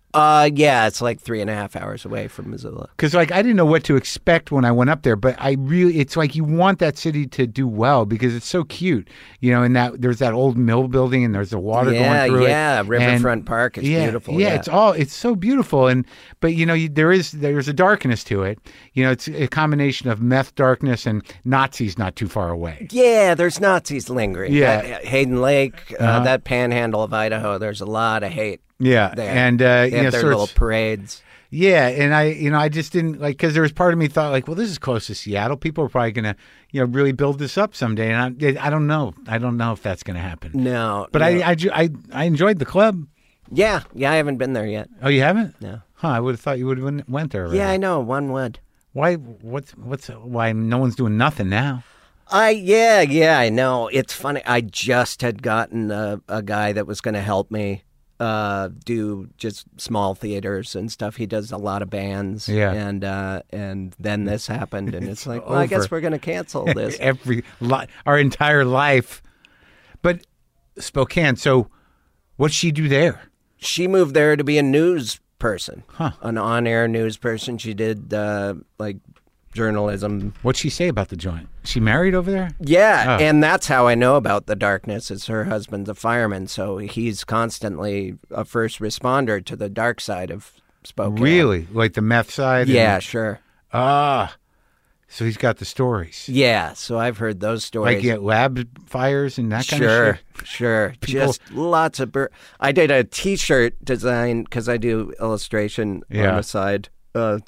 Speaker 2: Uh, yeah, it's like three and a half hours away from Missoula.
Speaker 1: Because like I didn't know what to expect when I went up there, but I really, it's like you want that city to do well because it's so cute, you know. And that there's that old mill building, and there's the water
Speaker 2: Yeah,
Speaker 1: going through it.
Speaker 2: yeah, Riverfront
Speaker 1: And-
Speaker 2: Park is
Speaker 1: yeah,
Speaker 2: beautiful.
Speaker 1: Yeah,
Speaker 2: Yeah,
Speaker 1: it's all it's so beautiful, and but you know you, there is there's a darkness to it. You know, it's a combination of meth darkness and Nazis not too far away.
Speaker 2: Yeah, there's Nazis lingering.
Speaker 1: Yeah.
Speaker 2: That- Hayden Lake, uh,
Speaker 1: Uh-huh.
Speaker 2: that panhandle of Idaho, there's a lot of hate
Speaker 1: Yeah,
Speaker 2: there.
Speaker 1: and uh,
Speaker 2: They
Speaker 1: you
Speaker 2: have
Speaker 1: know,
Speaker 2: their
Speaker 1: so
Speaker 2: little
Speaker 1: it's-
Speaker 2: parades.
Speaker 1: yeah, and I, you know, I just didn't like because there was part of me thought like, well, this is close to Seattle. People are probably gonna, you know, really build this up someday, and I, I don't know, I don't know if that's gonna happen.
Speaker 2: No.
Speaker 1: But
Speaker 2: no.
Speaker 1: I, I, ju- I, I enjoyed the club.
Speaker 2: Yeah, yeah, I haven't been there yet.
Speaker 1: Oh, you haven't?
Speaker 2: No.
Speaker 1: Huh? I would have thought you would have went there already.
Speaker 2: Yeah, I know, one would.
Speaker 1: Why? What's what's why no one's doing nothing now?
Speaker 2: I yeah yeah I know. It's funny. I just had gotten a, a guy that was going to help me uh, do just small theaters and stuff. He does a lot of bands.
Speaker 1: Yeah.
Speaker 2: And uh, and then this happened, and it's,
Speaker 1: It's
Speaker 2: like, well, I guess
Speaker 1: over.
Speaker 2: we're going to cancel this.
Speaker 1: Every li- our entire life. But Spokane. So, what'd she do there?
Speaker 2: She moved there to be a news person,
Speaker 1: Huh.
Speaker 2: an on-air news person. She did uh, like journalism.
Speaker 1: What'd she say about the joint? She married over there?
Speaker 2: Yeah,
Speaker 1: Oh.
Speaker 2: and that's how I know about the darkness. Is her husband's a fireman, so he's constantly a first responder to the dark side of Spokane.
Speaker 1: Really? Like the meth side?
Speaker 2: Yeah,
Speaker 1: and-
Speaker 2: sure.
Speaker 1: Ah. So he's got the stories.
Speaker 2: Yeah, so I've heard those stories.
Speaker 1: Like yeah, lab fires and that kind
Speaker 2: sure,
Speaker 1: of shit.
Speaker 2: sure.
Speaker 1: People-
Speaker 2: Just lots of. Bur- I did a T-shirt design because I do illustration
Speaker 1: Yeah.
Speaker 2: on the side, uh,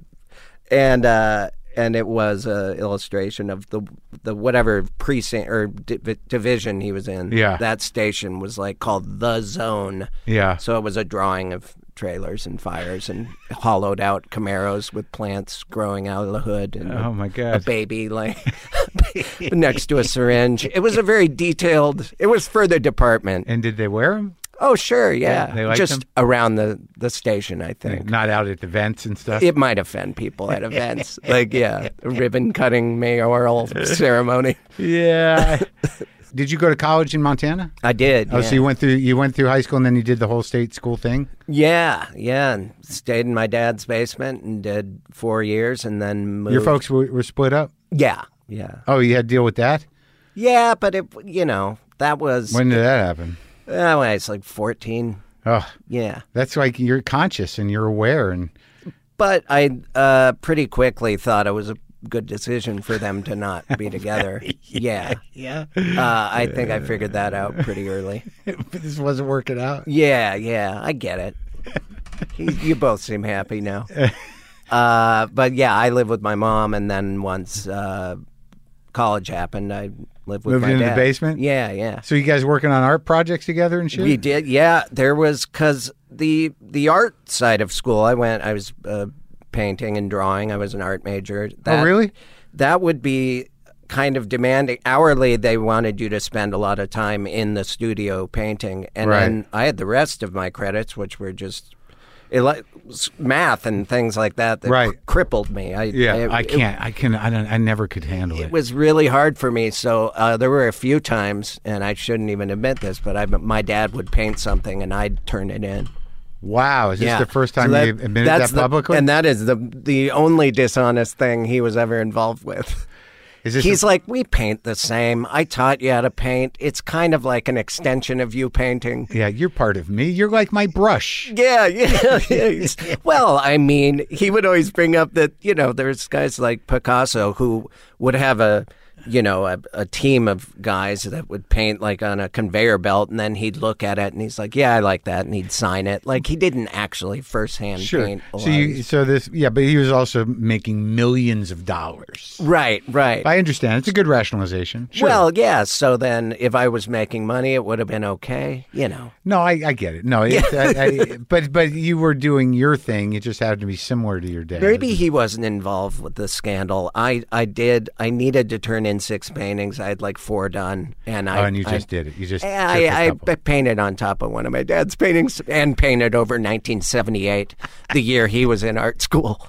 Speaker 2: and uh, and it was a illustration of the the whatever precinct or di- division he was in.
Speaker 1: Yeah.
Speaker 2: that station was like called the Zone.
Speaker 1: Yeah.
Speaker 2: So it was a drawing of trailers and fires and hollowed out Camaros with plants growing out of the hood and
Speaker 1: Oh my
Speaker 2: a
Speaker 1: God.
Speaker 2: baby like next to a syringe. It was a very detailed. It was for the department.
Speaker 1: And did they wear them?
Speaker 2: Oh sure, yeah.
Speaker 1: Yeah, they liked
Speaker 2: Just
Speaker 1: them?
Speaker 2: around the the station, I think.
Speaker 1: Not out at events and stuff?
Speaker 2: It might offend people at events, like yeah, a ribbon cutting mayoral ceremony.
Speaker 1: Yeah. Did you go to college in Montana?
Speaker 2: I did.
Speaker 1: Oh,
Speaker 2: yeah.
Speaker 1: so you went through you went through high school and then you did the whole state school thing?
Speaker 2: Yeah, yeah, and stayed in my dad's basement and did four years, and then moved.
Speaker 1: Your folks were, were split up?
Speaker 2: Yeah, yeah,
Speaker 1: Oh, you had to deal with that?
Speaker 2: yeah. But it, you know, that was
Speaker 1: When did that happen?
Speaker 2: uh, when I was like fourteen.
Speaker 1: Oh,
Speaker 2: Yeah,
Speaker 1: that's like you're conscious and you're aware and
Speaker 2: but I uh, pretty quickly thought it was a good decision for them to not be together. yeah,
Speaker 1: yeah.
Speaker 2: uh, I think I figured that out pretty early.
Speaker 1: This wasn't working out.
Speaker 2: Yeah, yeah, I get it. You, you both seem happy now. Uh, but yeah, I live with my mom, and then once uh, college happened, I lived with
Speaker 1: Moved
Speaker 2: my
Speaker 1: into the
Speaker 2: dad.
Speaker 1: basement?
Speaker 2: Yeah, yeah.
Speaker 1: So you guys working on art projects together and shit?
Speaker 2: We did. Yeah, there was because the the art side of school. I went. I was uh, painting and drawing. I was an art major. That,
Speaker 1: Oh, really?
Speaker 2: That would be kind of demanding. Hourly, they wanted you to spend a lot of time in the studio painting, and
Speaker 1: Right.
Speaker 2: then I had the rest of my credits, which were just. It like math and things like that that
Speaker 1: Right.
Speaker 2: crippled me. I,
Speaker 1: Yeah,
Speaker 2: it-
Speaker 1: I
Speaker 2: it-
Speaker 1: can't. I can. I don't. I never could handle it.
Speaker 2: It was really hard for me. So uh, there were a few times, and I shouldn't even admit this, but I, my dad would paint something, and I'd turn it in.
Speaker 1: Wow, is this
Speaker 2: Yeah.
Speaker 1: the first
Speaker 2: So
Speaker 1: time
Speaker 2: that-
Speaker 1: you admitted
Speaker 2: that's
Speaker 1: that
Speaker 2: the-
Speaker 1: publicly?
Speaker 2: And that is the the only dishonest thing he was ever involved with.
Speaker 1: is this
Speaker 2: He's like, we paint the same. I taught you how to paint. It's kind of like an extension of you painting.
Speaker 1: yeah, you're part of me. You're like my brush.
Speaker 2: Yeah, yeah. yeah. Well, I mean, he would always bring up that, you know, there's guys like Picasso who would have a, you know, a, a team of guys that would paint like on a conveyor belt, and then he'd look at it and he's like, yeah, I like that, and he'd sign it. Like he didn't actually firsthand
Speaker 1: Sure.
Speaker 2: paint. a
Speaker 1: So
Speaker 2: lot of
Speaker 1: you.
Speaker 2: these-
Speaker 1: So this. Yeah, but he was also making millions of dollars.
Speaker 2: Right, right.
Speaker 1: I understand. It's a good rationalization. Sure.
Speaker 2: Well, yeah. So then, if I was making money, it would have been okay. You know.
Speaker 1: no, I, I get it. No, it, I, I, but but you were doing your thing. It just happened to be similar to your dad.
Speaker 2: Maybe he wasn't involved with the scandal. I, I did. I needed to turn in six paintings. I had like four done, and I.
Speaker 1: Oh, and you
Speaker 2: I-
Speaker 1: just did it. You just.
Speaker 2: I,
Speaker 1: took a
Speaker 2: I,
Speaker 1: couple.
Speaker 2: I painted on top of one of my dad's paintings and painted over nineteen seventy-eight, the year he was in art school.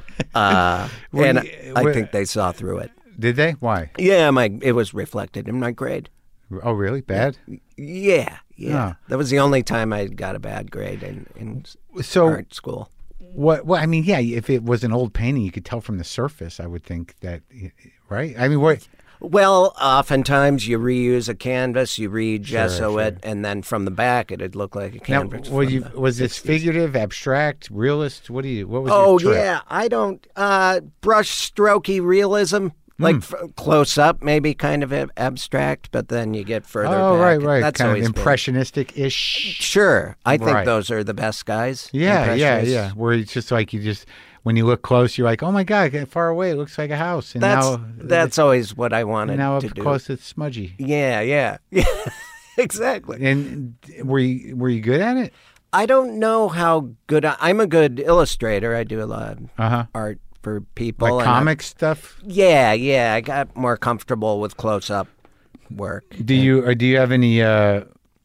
Speaker 2: Uh,
Speaker 1: Well,
Speaker 2: and
Speaker 1: you-
Speaker 2: I
Speaker 1: well-
Speaker 2: think they saw through it.
Speaker 1: Did they? Why?
Speaker 2: Yeah, my it was reflected in my grade.
Speaker 1: Oh, really? Bad?
Speaker 2: Yeah, yeah.
Speaker 1: Oh.
Speaker 2: That was the only time I got a bad grade in, in
Speaker 1: So
Speaker 2: art school.
Speaker 1: what? Well, I mean, yeah. If it was an old painting, you could tell from the surface. I would think that, right? I mean, what?
Speaker 2: Well, oftentimes you reuse a canvas, you re-gesso
Speaker 1: Sure,
Speaker 2: it,
Speaker 1: sure.
Speaker 2: and then from the back it'd look like a
Speaker 1: Now,
Speaker 2: canvas.
Speaker 1: was
Speaker 2: from
Speaker 1: you
Speaker 2: the
Speaker 1: was this
Speaker 2: sixties.
Speaker 1: figurative, abstract, realist? What do you? What was?
Speaker 2: Oh
Speaker 1: your trip?
Speaker 2: yeah, I don't uh, brush strokey realism, like
Speaker 1: Hmm.
Speaker 2: f- close up, maybe kind of ab- abstract, but then you get further.
Speaker 1: Oh,
Speaker 2: back.
Speaker 1: right, right.
Speaker 2: That's
Speaker 1: kind of
Speaker 2: always been-
Speaker 1: impressionistic-ish.
Speaker 2: Sure, I think
Speaker 1: Right.
Speaker 2: those are the best guys.
Speaker 1: Yeah, yeah,
Speaker 2: Impressionists.
Speaker 1: yeah. Where it's just like you just when you look close, you're like, oh my god, far away, it looks like a house. And
Speaker 2: That's
Speaker 1: now,
Speaker 2: that's always what I wanted
Speaker 1: now up
Speaker 2: to do.
Speaker 1: close, it's smudgy.
Speaker 2: Yeah, yeah, yeah. Exactly.
Speaker 1: And were you were you good at it?
Speaker 2: I don't know how good I, I'm a good illustrator. I do a lot of
Speaker 1: Uh huh.
Speaker 2: art for people.
Speaker 1: Like
Speaker 2: and I-
Speaker 1: comic stuff.
Speaker 2: yeah, yeah. I got more comfortable with close up work.
Speaker 1: Do you or do you have any uh,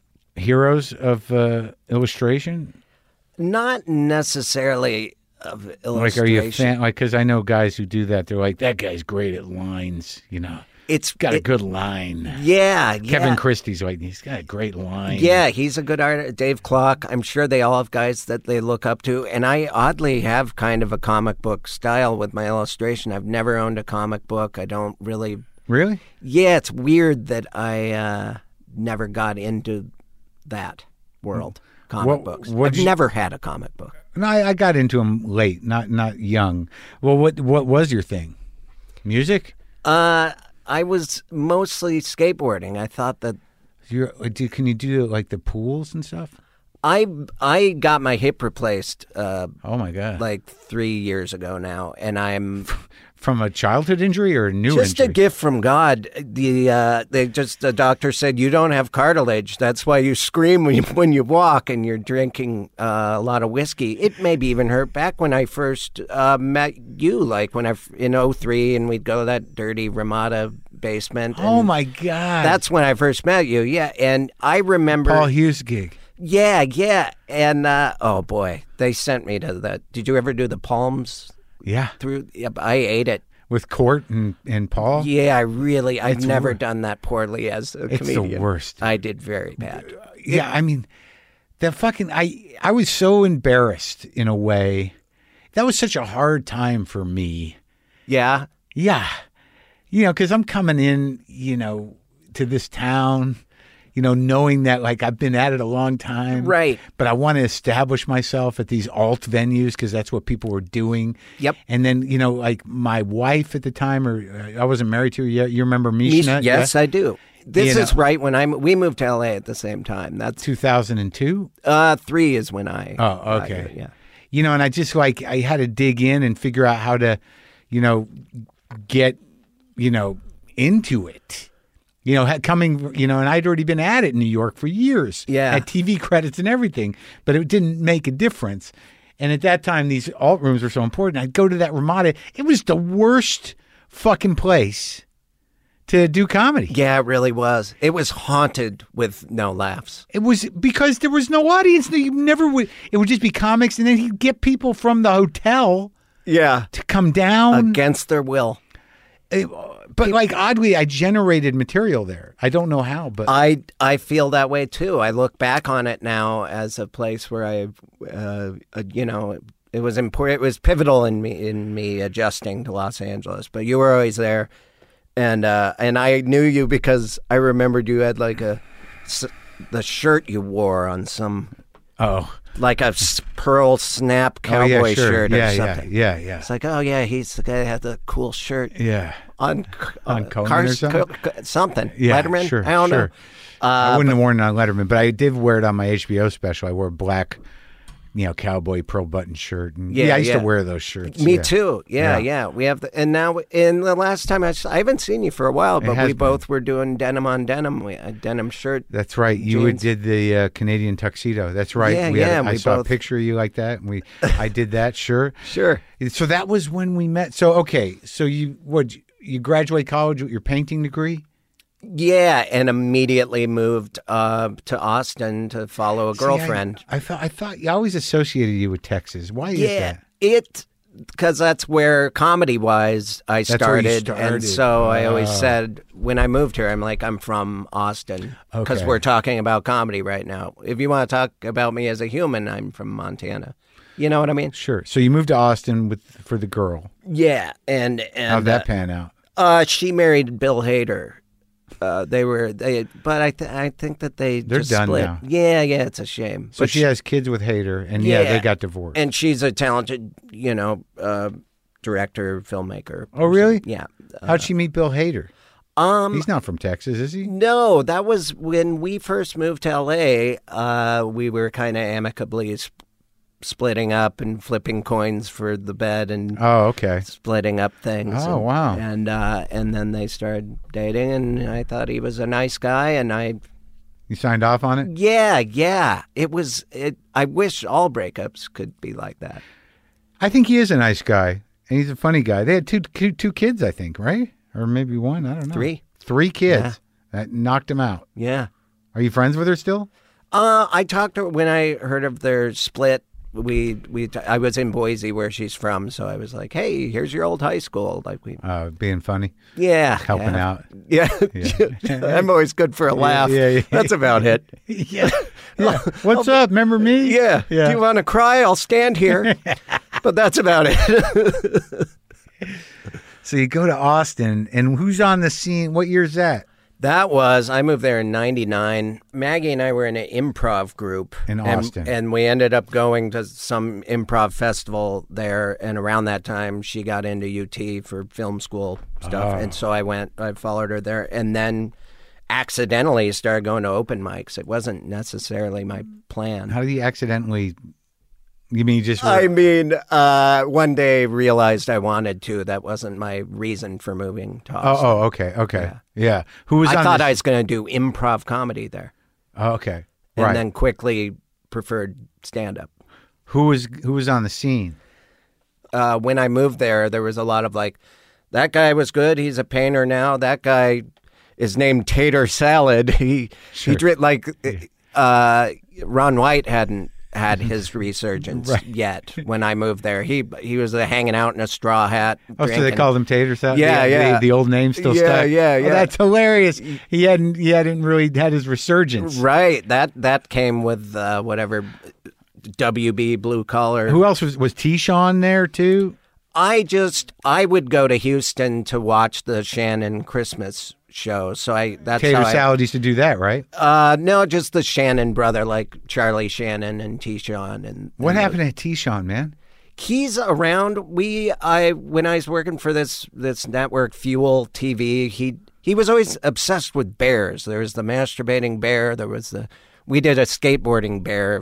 Speaker 1: heroes of uh, illustration?
Speaker 2: Not necessarily of illustration.
Speaker 1: Like, are you a fan? Like, because I know guys who do that. They're like, that guy's great at lines. You know,
Speaker 2: It's
Speaker 1: got a
Speaker 2: it-
Speaker 1: good line.
Speaker 2: Yeah, yeah.
Speaker 1: Kevin Christie's like, he's got a great line.
Speaker 2: Yeah, he's a good artist. Dave Clock. I'm sure they all have guys that they look up to. And I oddly have kind of a comic book style with my illustration. I've never owned a comic book. I don't really.
Speaker 1: Really?
Speaker 2: Yeah, it's weird that I uh, never got into that world. Comic
Speaker 1: What-
Speaker 2: books.
Speaker 1: what'd
Speaker 2: I've
Speaker 1: you-
Speaker 2: never had a comic book.
Speaker 1: No, I, I got into them late, not not young. Well, what what was your thing? Music?
Speaker 2: Uh, I was mostly skateboarding. I thought that
Speaker 1: You're, do, can you do like the pools and stuff?
Speaker 2: I I got my hip replaced uh,
Speaker 1: Oh my god!
Speaker 2: like three years ago now, and I'm
Speaker 1: From a childhood injury or a new
Speaker 2: just
Speaker 1: injury?
Speaker 2: a gift from God. The uh, they just the doctor said you don't have cartilage. That's why you scream when you when you walk and you're drinking uh, a lot of whiskey. It maybe even hurt back when I first uh, met you, like when I in oh three, and we'd go to that dirty Ramada basement.
Speaker 1: Oh
Speaker 2: and
Speaker 1: my god!
Speaker 2: That's when I first met you. Yeah, and I remember.
Speaker 1: Paul Hughes gig.
Speaker 2: Yeah, yeah, and uh, oh boy, they sent me to that. Did you ever do the Palms
Speaker 1: Yeah,
Speaker 2: through? Yep, I ate it.
Speaker 1: with Court and, and Paul.
Speaker 2: Yeah, I really, I've
Speaker 1: It's
Speaker 2: never
Speaker 1: wor-
Speaker 2: done that poorly as a
Speaker 1: It's the
Speaker 2: comedian.
Speaker 1: worst.
Speaker 2: I did very bad.
Speaker 1: Yeah, I mean, the fucking I I was so embarrassed in a way. That was such a hard time for me.
Speaker 2: Yeah,
Speaker 1: Yeah. You know, because I'm coming in, you know, to this town, you know, knowing that like I've been at it a long time.
Speaker 2: Right.
Speaker 1: But I want to establish myself at these alt venues because that's what people were doing.
Speaker 2: Yep.
Speaker 1: And then, you know, like my wife at the time, or uh, I wasn't married to her yet. You remember Mishna?
Speaker 2: yes, I do. This
Speaker 1: You
Speaker 2: is
Speaker 1: know.
Speaker 2: right when I we moved to L A at the same time. That's
Speaker 1: two thousand two?
Speaker 2: uh three is when I.
Speaker 1: Oh, okay.
Speaker 2: I- yeah.
Speaker 1: You know, and I just like, I had to dig in and figure out how to, you know, get, you know, into it. You know, had coming, you know, and I'd already been at it in New York for years.
Speaker 2: Yeah.
Speaker 1: Had T V credits and everything, but it didn't make a difference. And at that time, these alt rooms were so important. I'd go to that Ramada. It was the worst fucking place to do comedy.
Speaker 2: Yeah, it really was. It was haunted with no laughs.
Speaker 1: It was because there was no audience. You never would. It would just be comics, and then he'd get people from the hotel
Speaker 2: Yeah,
Speaker 1: to come down.
Speaker 2: against their will.
Speaker 1: It- but like oddly, I generated material there. I don't know how, but
Speaker 2: I I feel that way too. I look back on it now as a place where I, uh, uh, you know, it was important. It was pivotal in me in me adjusting to Los Angeles. But you were always there, and uh, and I knew you because I remembered you had like a s- the shirt you wore on some
Speaker 1: oh,
Speaker 2: like a s- pearl snap
Speaker 1: oh
Speaker 2: cowboy
Speaker 1: yeah, sure.
Speaker 2: shirt or
Speaker 1: yeah, yeah,
Speaker 2: something.
Speaker 1: yeah, yeah,
Speaker 2: It's like, oh yeah, he's the guy that had the cool shirt
Speaker 1: yeah.
Speaker 2: on
Speaker 1: On
Speaker 2: uh,
Speaker 1: Conan or
Speaker 2: Cars-
Speaker 1: something?
Speaker 2: Co- Co- something.
Speaker 1: Yeah,
Speaker 2: Letterman.
Speaker 1: sure,
Speaker 2: I don't
Speaker 1: sure.
Speaker 2: know. Uh,
Speaker 1: I wouldn't have worn it on Letterman, but I did wear it on my H B O special. I wore a black, you know, cowboy pearl button shirt. And, yeah,
Speaker 2: Yeah,
Speaker 1: I used
Speaker 2: yeah.
Speaker 1: to wear those shirts.
Speaker 2: Me
Speaker 1: yeah.
Speaker 2: too. Yeah,
Speaker 1: Yeah.
Speaker 2: yeah, We have the and now in the last time I, s- I haven't seen you for a while, but
Speaker 1: has
Speaker 2: we
Speaker 1: been.
Speaker 2: both were doing denim on denim, we, a denim shirt.
Speaker 1: That's right. You
Speaker 2: Jeans.
Speaker 1: did the uh, Canadian tuxedo. That's right.
Speaker 2: Yeah,
Speaker 1: we had,
Speaker 2: yeah,
Speaker 1: I
Speaker 2: we
Speaker 1: saw
Speaker 2: both-
Speaker 1: a picture of you like that, and we. I did that. Sure.
Speaker 2: Sure.
Speaker 1: So that was when we met. So okay. So you what? You graduate college with your painting degree?
Speaker 2: Yeah, and immediately moved uh, to Austin to follow a
Speaker 1: See, I-
Speaker 2: girlfriend.
Speaker 1: I, thought I thought I always associated you with Texas. Why is
Speaker 2: yeah,
Speaker 1: that?
Speaker 2: it because that's where comedy-wise I
Speaker 1: where you
Speaker 2: started,
Speaker 1: started.
Speaker 2: and so I always
Speaker 1: Oh.
Speaker 2: said when I moved here, I'm like, I'm from Austin because
Speaker 1: Okay.
Speaker 2: we're talking about comedy right now. If you want to talk about me as a human, I'm from Montana. You know what I mean?
Speaker 1: Sure. So you moved to Austin with for the girl.
Speaker 2: Yeah, and and
Speaker 1: How'd that
Speaker 2: uh,
Speaker 1: pan out?
Speaker 2: uh, she married Bill Hader. Uh, they were they, but I th- I think that they
Speaker 1: They're
Speaker 2: just
Speaker 1: done
Speaker 2: split.
Speaker 1: now.
Speaker 2: Yeah, yeah, it's a shame.
Speaker 1: So
Speaker 2: But
Speaker 1: she has kids with Hader, and yeah,
Speaker 2: Yeah.
Speaker 1: they got divorced.
Speaker 2: and she's a talented, you know, uh, director, filmmaker.
Speaker 1: Oh, really?
Speaker 2: Yeah. Uh,
Speaker 1: How'd she meet Bill Hader?
Speaker 2: um,
Speaker 1: He's not from Texas, is he?
Speaker 2: no, that was when we first moved to L A. Uh, we were kind of amicably sp- splitting up and flipping coins for the bed and
Speaker 1: Oh, okay.
Speaker 2: splitting up things.
Speaker 1: Oh,
Speaker 2: and,
Speaker 1: wow.
Speaker 2: And uh, and then they started dating, and I thought he was a nice guy, and I
Speaker 1: You signed off on it?
Speaker 2: yeah yeah it was it. I wish all breakups could be like that.
Speaker 1: I think he is a nice guy, and he's a funny guy. They had two two, two kids, I think, right? Or maybe one. I don't know.
Speaker 2: Three.
Speaker 1: Three kids.
Speaker 2: Yeah.
Speaker 1: That knocked him out.
Speaker 2: Yeah.
Speaker 1: Are you friends with her still?
Speaker 2: Uh, I talked to her when I heard of their split. We we t- I was in Boise where she's from, so I was like, "Hey, here's your old high school." Like we,
Speaker 1: Uh, being funny,
Speaker 2: yeah,
Speaker 1: helping
Speaker 2: yeah.
Speaker 1: out.
Speaker 2: Yeah,
Speaker 1: Yeah.
Speaker 2: I'm always good for a laugh.
Speaker 1: yeah, yeah.
Speaker 2: That's about it.
Speaker 1: yeah. yeah. What's up? Remember me?
Speaker 2: Yeah.
Speaker 1: Yeah.
Speaker 2: Do you want to cry? I'll stand here. But that's about it.
Speaker 1: So you go to Austin, and who's on the scene? What year's that?
Speaker 2: That was, I moved there in ninety-nine. Maggie and I were in an improv group.
Speaker 1: In
Speaker 2: and,
Speaker 1: Austin.
Speaker 2: And we ended up going to some improv festival there. And around that time, she got into U T for film school stuff.
Speaker 1: Oh.
Speaker 2: And so I went, I followed her there. And then accidentally started going to open mics. It wasn't necessarily my plan.
Speaker 1: How did you accidentally? You mean you just?
Speaker 2: I mean, uh, one day realized I wanted to. That wasn't my reason for moving to
Speaker 1: oh,
Speaker 2: Austin.
Speaker 1: oh, okay, okay, yeah. yeah. Who was
Speaker 2: I
Speaker 1: on?
Speaker 2: thought
Speaker 1: this-
Speaker 2: I was going to do improv comedy there.
Speaker 1: Oh, okay,
Speaker 2: And
Speaker 1: right.
Speaker 2: then quickly preferred stand up.
Speaker 1: who was who was on the scene?
Speaker 2: Uh, when I moved there, there was a lot of like, that guy was good. He's a painter now. That guy is named Tater Salad. He
Speaker 1: Sure.
Speaker 2: he did like uh, Ron White hadn't had his resurgence
Speaker 1: Right.
Speaker 2: yet when I moved there. He he was uh, hanging out in a straw hat.
Speaker 1: Oh, so they
Speaker 2: drinking.
Speaker 1: called him Tater Salad?
Speaker 2: Yeah,
Speaker 1: the,
Speaker 2: yeah.
Speaker 1: The, the old name still
Speaker 2: Yeah,
Speaker 1: stuck?
Speaker 2: yeah,
Speaker 1: Oh,
Speaker 2: yeah.
Speaker 1: that's hilarious. He hadn't he hadn't really had his resurgence.
Speaker 2: Right. That that came with uh, whatever W B blue collar.
Speaker 1: Who else was was T-Shawn there too?
Speaker 2: I just I would go to Houston to watch the Shannon Christmas show. So I that's
Speaker 1: Tater
Speaker 2: how I,
Speaker 1: Salad used to do that, right?
Speaker 2: Uh, no, just the Shannon brother, like Charlie Shannon and T-Shawn. And
Speaker 1: What
Speaker 2: and
Speaker 1: happened to T-Shawn, man?
Speaker 2: He's around. We I when I was working for this this network Fuel T V, he he was always obsessed with bears. There was the masturbating bear. There was the we did a skateboarding bear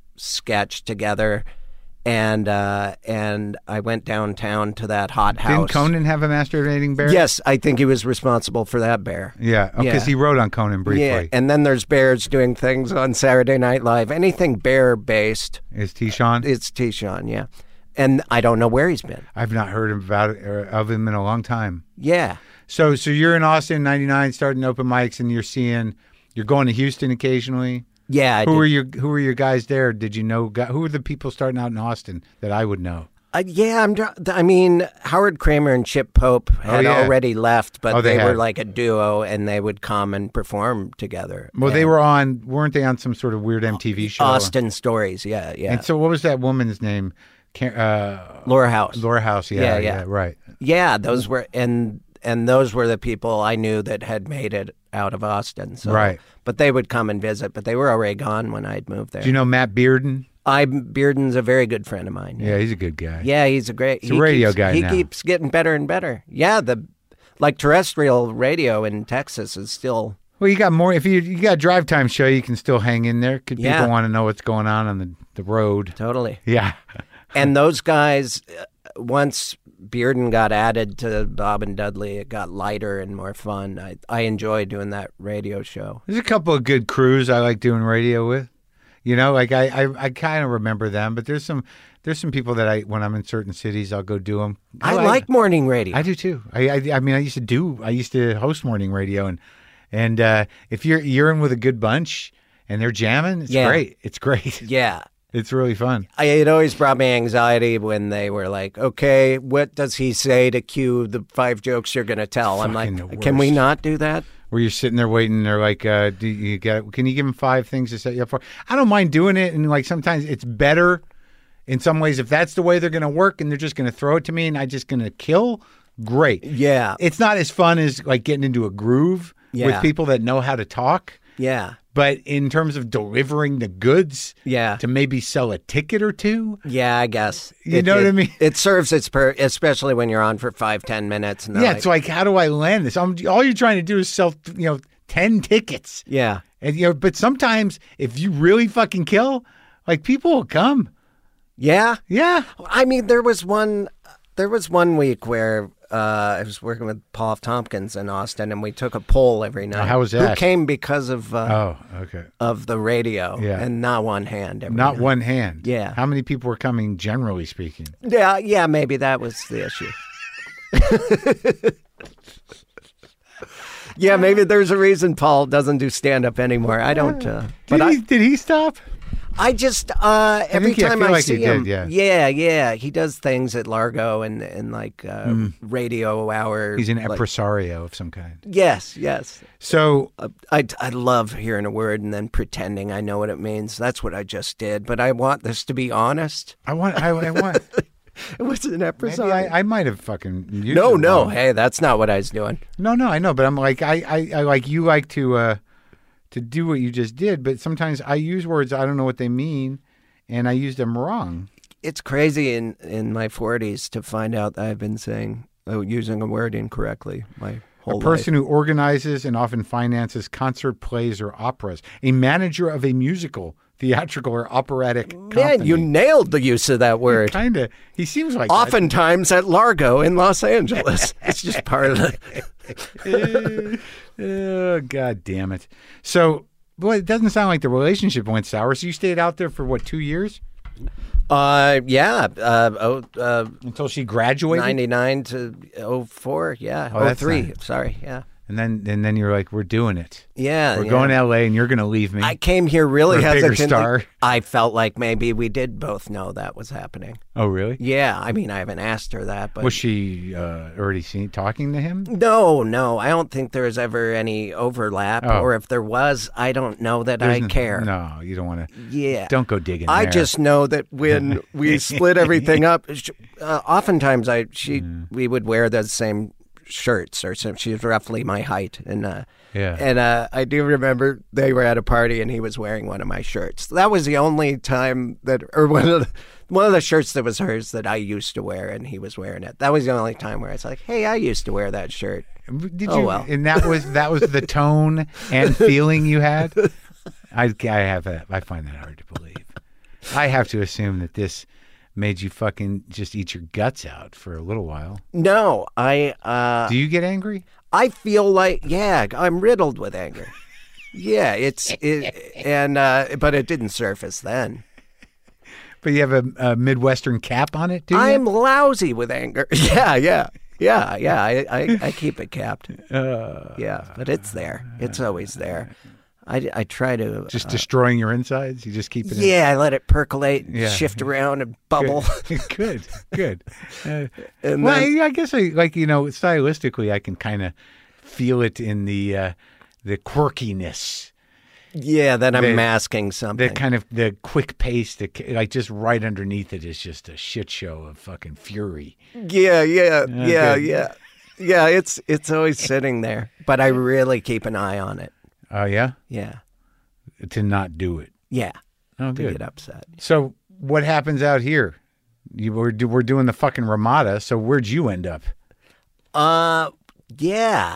Speaker 2: sketch together. And uh, and I went downtown to that hot house.
Speaker 1: Didn't Conan have a masturbating bear?
Speaker 2: Yes, I think he was responsible for that bear.
Speaker 1: Yeah, because
Speaker 2: Yeah.
Speaker 1: he wrote on Conan briefly.
Speaker 2: Yeah, and then there's bears doing things on Saturday Night Live. Anything bear based,
Speaker 1: Is T-Shawn?
Speaker 2: it's T-Shawn, yeah. And I don't know where he's been.
Speaker 1: I've not heard about it, or of him in a long time.
Speaker 2: Yeah.
Speaker 1: So, so you're in Austin in ninety-nine, starting open mics, and you're seeing, you're going to Houston occasionally.
Speaker 2: Yeah. I
Speaker 1: Who
Speaker 2: did.
Speaker 1: were your Who were your guys there? Did you know? gu- Who were the people starting out in Austin that I would know?
Speaker 2: Uh, yeah, I'm. dr- I mean, Howard Kramer and Chip Pope had
Speaker 1: yeah.
Speaker 2: already left, but
Speaker 1: Oh, they
Speaker 2: they, were
Speaker 1: had.
Speaker 2: like a duo, and they would come and perform together.
Speaker 1: Well, they
Speaker 2: And
Speaker 1: were on, weren't they on some sort of weird M T V show?
Speaker 2: Austin Stories. Yeah, yeah.
Speaker 1: And so, what was that woman's name? Ca- Uh,
Speaker 2: Laura House.
Speaker 1: Laura House. Yeah,
Speaker 2: Yeah,
Speaker 1: yeah,
Speaker 2: yeah.
Speaker 1: right.
Speaker 2: Yeah, those were and and those were the people I knew that had made it out of Austin. So,
Speaker 1: Right.
Speaker 2: But they would come and visit, but they were already gone when I'd moved there.
Speaker 1: Do you know Matt Bearden?
Speaker 2: I Bearden's a very good friend of mine.
Speaker 1: Yeah, he's a good guy.
Speaker 2: Yeah, he's a great.
Speaker 1: He's a radio
Speaker 2: keeps,
Speaker 1: guy
Speaker 2: He
Speaker 1: now.
Speaker 2: keeps getting better and better. Yeah, the like terrestrial radio in Texas is still.
Speaker 1: Well, you got more. If you you got a drive time show, you can still hang in there. Could
Speaker 2: Yeah.
Speaker 1: people want to know what's going on on the, the road?
Speaker 2: Totally.
Speaker 1: Yeah.
Speaker 2: And those guys, uh, once Bearden got added to Bob and Dudley, it got lighter and more fun. I I enjoy doing that radio show.
Speaker 1: There's a couple of good crews I like doing radio with. You know, like I, I, I kind of remember them, but there's some there's some people that I when I'm in certain cities I'll go do them.
Speaker 2: I like morning radio.
Speaker 1: I do too. I, I I mean I used to do I used to host morning radio and and uh, if you're you're in with a good bunch and they're jamming, it's
Speaker 2: Yeah.
Speaker 1: great. It's great.
Speaker 2: Yeah.
Speaker 1: It's really fun.
Speaker 2: I, it always brought me anxiety when they were like, okay, what does he say to cue the five jokes you're going to tell? I'm
Speaker 1: Fucking the
Speaker 2: like, can we
Speaker 1: worst.
Speaker 2: not do that?
Speaker 1: Where you're sitting there waiting, they're like, uh, "Do you get? Can you give them five things to set you up for?" I don't mind doing it, and like sometimes it's better. In some ways, if that's the way they're going to work, and they're just going to throw it to me, and I'm just going to kill, great.
Speaker 2: Yeah.
Speaker 1: It's not as fun as like getting into a groove
Speaker 2: Yeah.
Speaker 1: with people that know how to talk.
Speaker 2: Yeah.
Speaker 1: But in terms of delivering the goods,
Speaker 2: Yeah.
Speaker 1: to maybe sell a ticket or two,
Speaker 2: Yeah, I guess.
Speaker 1: You
Speaker 2: It-
Speaker 1: know what
Speaker 2: it-
Speaker 1: I mean?
Speaker 2: It serves its per, especially when you're on for five, ten minutes. And they're
Speaker 1: yeah,
Speaker 2: like,
Speaker 1: it's like, how do I land this? I'm, all you're trying to do is sell, you know, ten tickets.
Speaker 2: yeah.
Speaker 1: And you know, but sometimes if you really fucking kill, like people will come.
Speaker 2: Yeah.
Speaker 1: Yeah.
Speaker 2: I mean, there was one, there was one week where uh, I was working with Paul F. Tompkins in Austin, and we took a poll every night.
Speaker 1: how was
Speaker 2: Who
Speaker 1: that?
Speaker 2: came because of uh,
Speaker 1: Oh, okay.
Speaker 2: of the radio?
Speaker 1: Yeah.
Speaker 2: And not one hand. Every
Speaker 1: Not
Speaker 2: night.
Speaker 1: one hand.
Speaker 2: Yeah.
Speaker 1: How many people were coming, generally speaking?
Speaker 2: Yeah, yeah, maybe that was the issue. Yeah, maybe there's a reason Paul doesn't do stand up anymore. I don't. Uh, but
Speaker 1: Did
Speaker 2: I,
Speaker 1: he, did he stop?
Speaker 2: I just uh, every
Speaker 1: think he- I
Speaker 2: time
Speaker 1: feel
Speaker 2: I,
Speaker 1: like he
Speaker 2: see him,
Speaker 1: did, yeah.
Speaker 2: yeah, yeah, he does things at Largo and and like uh, radio hour.
Speaker 1: Hmm. He's an
Speaker 2: like-
Speaker 1: impresario of some kind.
Speaker 2: Yes, yes.
Speaker 1: So,
Speaker 2: Uh, I I love hearing a word and then pretending I know what it means. That's what I just did. But I want this to be honest.
Speaker 1: I want, I, I want,
Speaker 2: It was an
Speaker 1: maybe
Speaker 2: impresario.
Speaker 1: I, I might have fucking used
Speaker 2: no,
Speaker 1: it
Speaker 2: no.
Speaker 1: wrong.
Speaker 2: Hey, that's not what I was doing.
Speaker 1: No, no, I know, but I'm like, I, I, I like you like to, uh, to do what you just did, but sometimes I use words, I don't know what they mean, and I use them wrong.
Speaker 2: It's crazy in, in my forties to find out that I've been saying, oh, using a word incorrectly my whole
Speaker 1: A person who organizes and often finances concert plays or operas, a manager of a musical, theatrical, or operatic
Speaker 2: life.
Speaker 1: company.
Speaker 2: Man, you nailed the use of that word.
Speaker 1: Kind of. He seems like that.
Speaker 2: Oftentimes at Largo in Los Angeles. It's just part of the.
Speaker 1: Oh, God damn it. So, boy, it doesn't sound like the relationship went sour. So you stayed out there for, what, two years?
Speaker 2: Uh, yeah. Uh, oh, uh,
Speaker 1: Until she graduated?
Speaker 2: ninety-nine to oh four. Yeah.
Speaker 1: Oh,
Speaker 2: Oh,
Speaker 1: that's
Speaker 2: three.
Speaker 1: nice.
Speaker 2: Sorry. Yeah.
Speaker 1: And then and then you're like, we're doing it.
Speaker 2: Yeah.
Speaker 1: We're
Speaker 2: yeah.
Speaker 1: going to L A and you're going to leave me.
Speaker 2: I came here really
Speaker 1: For a bigger
Speaker 2: hesitant.
Speaker 1: star.
Speaker 2: I felt like maybe we did both know that was happening.
Speaker 1: Oh, really?
Speaker 2: Yeah. I mean, I haven't asked her that, but.
Speaker 1: Was she uh, already seen talking to him?
Speaker 2: No, no. I don't think there's ever any overlap.
Speaker 1: Oh.
Speaker 2: Or if there was, I don't know that
Speaker 1: There's
Speaker 2: I
Speaker 1: n-
Speaker 2: care.
Speaker 1: No, you don't want to.
Speaker 2: Yeah.
Speaker 1: Don't go digging
Speaker 2: I
Speaker 1: there.
Speaker 2: just know that when we split everything up, sh- uh, oftentimes I she
Speaker 1: Mm.
Speaker 2: we would wear the same shirts or some. She's roughly my height, and uh,
Speaker 1: Yeah.
Speaker 2: and uh, I do remember they were at a party and he was wearing one of my shirts. That was the only time that, or one of the, one of the shirts that was hers that I used to wear, and he was wearing it. That was the only time where it's like, hey, I used to wear that shirt.
Speaker 1: Did
Speaker 2: Oh,
Speaker 1: you?
Speaker 2: well.
Speaker 1: And that was that was the tone and feeling you had. I I have that. I find that hard to believe. I have to assume that this made you fucking just eat your guts out for a little while.
Speaker 2: No, I uh,
Speaker 1: Do you get angry?
Speaker 2: I feel like, yeah, I'm riddled with anger. Yeah, it's it, and uh, but it didn't surface then.
Speaker 1: But you have a, a Midwestern cap on it, do you?
Speaker 2: I'm lousy with anger. Yeah, yeah, yeah, yeah. I, I, I keep it capped.
Speaker 1: Uh,
Speaker 2: Yeah, but it's there. It's always there. I, I try to
Speaker 1: just
Speaker 2: uh,
Speaker 1: destroying your insides. You just keep it.
Speaker 2: yeah. I let it percolate,
Speaker 1: Yeah.
Speaker 2: shift around, and
Speaker 1: in.
Speaker 2: bubble.
Speaker 1: Good, good. good. Uh,
Speaker 2: And
Speaker 1: well,
Speaker 2: then-
Speaker 1: I, I guess I like you know stylistically, I can kind of feel it in the uh, the quirkiness.
Speaker 2: Yeah, then I'm
Speaker 1: The-
Speaker 2: masking something.
Speaker 1: The kind of the quick pace, the, like just right underneath it is just a shit show of fucking fury.
Speaker 2: Yeah, yeah, yeah,
Speaker 1: good.
Speaker 2: yeah, yeah. It's it's always sitting there, but I really keep an eye on it.
Speaker 1: Oh yeah,
Speaker 2: Yeah,
Speaker 1: to not do it.
Speaker 2: yeah.
Speaker 1: Oh,
Speaker 2: To
Speaker 1: good.
Speaker 2: get upset.
Speaker 1: So what happens out here? You were do- we're doing the fucking Ramada. So where'd you end up?
Speaker 2: Uh, yeah.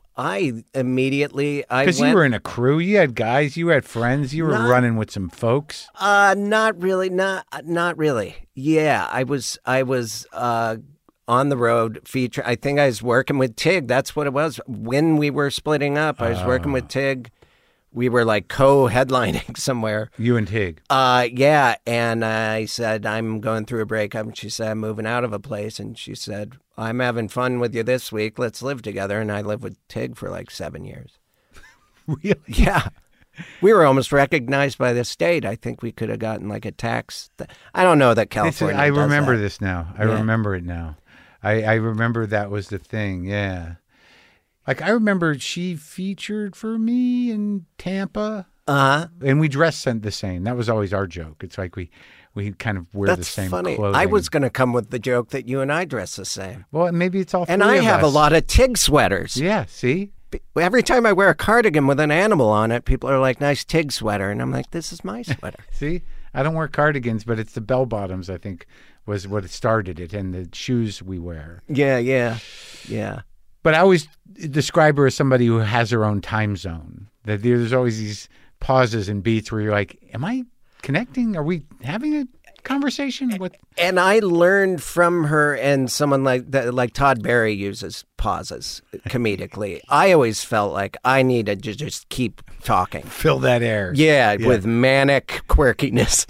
Speaker 2: I immediately I
Speaker 1: Because
Speaker 2: went.
Speaker 1: you were in a crew. You had guys. You had friends. You were
Speaker 2: Not-
Speaker 1: running with some folks.
Speaker 2: Uh, not really. Not not really. Yeah, I was. I was. Uh, on the road feature. I think I was working with Tig. That's what it was. When we were splitting up, I was working with Tig. We were like co-headlining somewhere.
Speaker 1: You and Tig.
Speaker 2: Uh, yeah. And I said, I'm going through a breakup. And she said, I'm moving out of a place. And she said, I'm having fun with you this week. Let's live together. And I lived with Tig for like seven years.
Speaker 1: Really?
Speaker 2: Yeah. We were almost recognized by the state. I think we could have gotten like a tax. Th- I don't know that
Speaker 1: It's,
Speaker 2: California.
Speaker 1: I
Speaker 2: does
Speaker 1: remember
Speaker 2: that.
Speaker 1: this now. I
Speaker 2: Yeah.
Speaker 1: remember it now. I, I remember that was the thing. Yeah. Like, I remember she featured for me in Tampa,
Speaker 2: Uh-huh.
Speaker 1: and we dressed the same. That was always our joke. It's like we, we kind of wear
Speaker 2: That's
Speaker 1: the same
Speaker 2: funny.
Speaker 1: clothing.
Speaker 2: I was going to come with the joke that you and I dress the same.
Speaker 1: Well, maybe it's all
Speaker 2: And
Speaker 1: three
Speaker 2: I
Speaker 1: of
Speaker 2: have
Speaker 1: us.
Speaker 2: a lot of Tig sweaters.
Speaker 1: Yeah, see?
Speaker 2: Every time I wear a cardigan with an animal on it, people are like, nice Tig sweater. And I'm like, this is my sweater.
Speaker 1: See? I don't wear cardigans, but it's the bell bottoms, I think, was what started it, and the shoes we wear.
Speaker 2: Yeah, yeah, yeah.
Speaker 1: But I always describe her as somebody who has her own time zone. That there's always these pauses and beats where you're like, am I connecting? Are we having a conversation? What?
Speaker 2: And I learned from her, and someone like that, like Todd Barry uses pauses comedically. I always felt like I needed to just keep talking.
Speaker 1: Fill that air.
Speaker 2: Yeah, with manic quirkiness.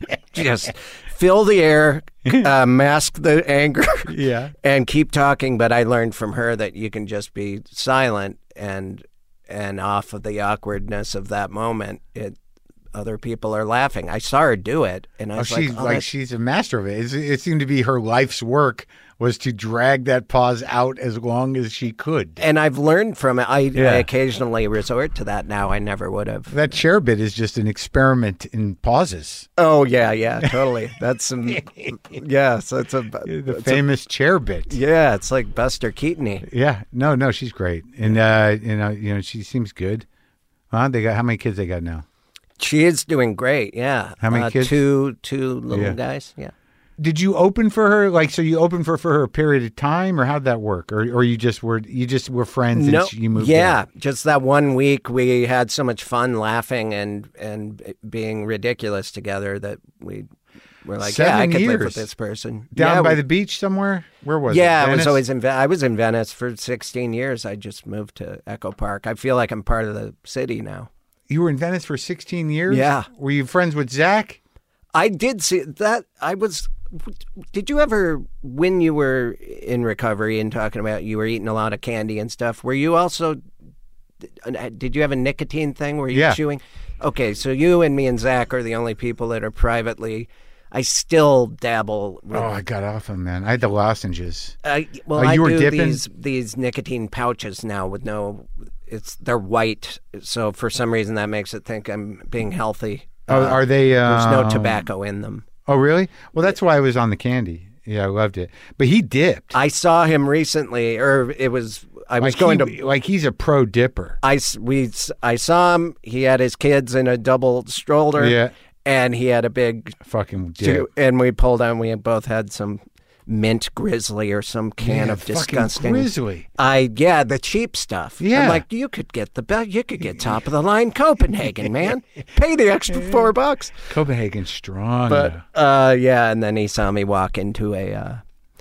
Speaker 2: Just fill the air, uh, mask the anger,
Speaker 1: Yeah.
Speaker 2: and keep talking. But I learned from her that you can just be silent, and and off of the awkwardness of that moment, it other people are laughing. I saw her do it, and I
Speaker 1: Oh,
Speaker 2: was
Speaker 1: she's
Speaker 2: like, oh,
Speaker 1: like
Speaker 2: that's-
Speaker 1: she's a master of it. It's, it seemed to be her life's work was to drag that pause out as long as she could.
Speaker 2: and I've learned from it. I,
Speaker 1: Yeah.
Speaker 2: I occasionally resort to that now. I never would have.
Speaker 1: That chair bit is just an experiment in pauses.
Speaker 2: Oh yeah, yeah, totally. That's some. Yeah, so it's a.
Speaker 1: The
Speaker 2: it's a-
Speaker 1: famous chair bit.
Speaker 2: yeah, it's like Buster Keaton-y.
Speaker 1: Yeah, no, no, she's great, and uh, you know, you know, she seems good. Huh? They got how many kids they got now?
Speaker 2: She is doing great. Yeah.
Speaker 1: How many
Speaker 2: Uh,
Speaker 1: kids?
Speaker 2: Two, two little
Speaker 1: Yeah.
Speaker 2: guys. Yeah.
Speaker 1: Did you open for her? Like, so you opened for for her a period of time, or how'd that work? Or or you just were you just were friends and
Speaker 2: No,
Speaker 1: she- you moved?
Speaker 2: yeah,
Speaker 1: in?
Speaker 2: just that one week we had so much fun laughing and and being ridiculous together that we were like, yeah, I
Speaker 1: Seven
Speaker 2: could live
Speaker 1: years.
Speaker 2: with this person.
Speaker 1: down
Speaker 2: yeah,
Speaker 1: by
Speaker 2: we-
Speaker 1: the beach somewhere. Where was
Speaker 2: yeah,
Speaker 1: it?
Speaker 2: I was
Speaker 1: Venice?
Speaker 2: always in. Ve- I was in Venice for sixteen years. I just moved to Echo Park. I feel like I'm part of the city now.
Speaker 1: You were in Venice for sixteen years.
Speaker 2: Yeah.
Speaker 1: Were you friends with Zach?
Speaker 2: I did see that. I was. Did you ever, when you were in recovery and talking about you were eating a lot of candy and stuff, were you also, did you have a nicotine thing? Were you
Speaker 1: Yeah.
Speaker 2: chewing? Okay, so you and me and Zach are the only people that are privately. I still dabble. With,
Speaker 1: Oh, I got off them, man. I had the lozenges.
Speaker 2: I, well,
Speaker 1: Oh,
Speaker 2: I
Speaker 1: you were
Speaker 2: do
Speaker 1: dipping?
Speaker 2: these these nicotine pouches now with no. It's they're white, so for some reason that makes it think I'm being healthy.
Speaker 1: Oh,
Speaker 2: Uh,
Speaker 1: are they? Uh,
Speaker 2: There's no tobacco in them.
Speaker 1: Oh, really? Well, that's why I was on the candy. Yeah, I loved it. But he dipped.
Speaker 2: I saw him recently, or it was I was
Speaker 1: like
Speaker 2: going
Speaker 1: he,
Speaker 2: to.
Speaker 1: like he's a pro dipper.
Speaker 2: I s- we s- I saw him. He had his kids in a double stroller.
Speaker 1: Yeah.
Speaker 2: and he had a big.
Speaker 1: Fucking dip.
Speaker 2: And we pulled on. We both had some mint grizzly or some can
Speaker 1: Yeah,
Speaker 2: of
Speaker 1: fucking
Speaker 2: disgusting.
Speaker 1: grizzly.
Speaker 2: I yeah, the cheap stuff.
Speaker 1: Yeah.
Speaker 2: I'm like, you could get the best. You could get top of the line Copenhagen, man. Pay the extra four bucks.
Speaker 1: Copenhagen's strong.
Speaker 2: But
Speaker 1: though.
Speaker 2: uh, yeah, and then he saw me walk into a uh,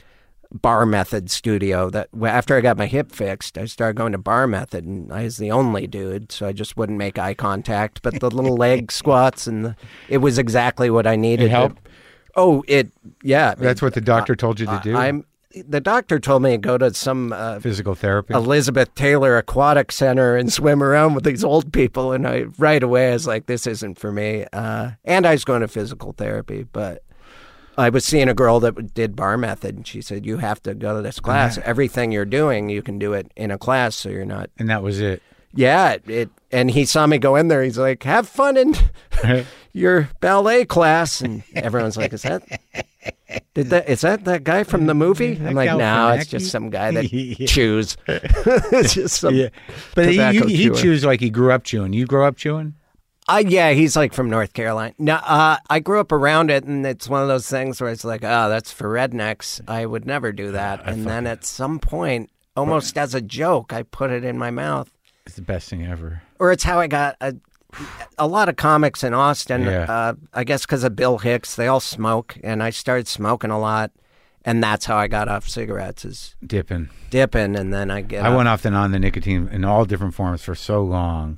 Speaker 2: Bar Method studio. That after I got my hip fixed, I started going to Bar Method, and I was the only dude, so I just wouldn't make eye contact. But the little leg squats and the, it was exactly what I needed.
Speaker 1: It helped?
Speaker 2: To- oh, it yeah.
Speaker 1: That's what the doctor told you to do.
Speaker 2: I'm. The doctor told me to go to some uh,
Speaker 1: Physical therapy.
Speaker 2: Elizabeth Taylor Aquatic Center and swim around with these old people. And I right away I was like, this isn't for me. Uh, and I was going to physical therapy, but I was seeing a girl that did Bar Method, and she said, you have to go to this class. Everything you're doing, you can do it in a class, so you're not.
Speaker 1: and that was it.
Speaker 2: Yeah, it, it. And he saw me go in there. He's like, have fun in your ballet class. And everyone's like, is that? Did that? Is that that guy from the movie? I'm like, no, it's
Speaker 1: Galifianakis?
Speaker 2: just some guy that
Speaker 1: Yeah.
Speaker 2: chews. It's just some.
Speaker 1: Yeah, but he,
Speaker 2: tobacco
Speaker 1: he, he
Speaker 2: chewer.
Speaker 1: chews like he grew up chewing. You grew up chewing?
Speaker 2: I yeah, he's like from North Carolina. No, uh, I grew up around it, and it's one of those things where it's like, oh, that's for rednecks. I would never do that. And then at some point, almost as a joke, I put it in my mouth.
Speaker 1: It's the best thing ever.
Speaker 2: Or it's how I got a, a lot of comics in Austin.
Speaker 1: Yeah.
Speaker 2: Uh, I guess because of Bill Hicks, they all smoke, and I started smoking a lot, and that's how I got off cigarettes is
Speaker 1: Dipping.
Speaker 2: dipping, and then I get.
Speaker 1: I
Speaker 2: off.
Speaker 1: went off and on the nicotine in all different forms for so long.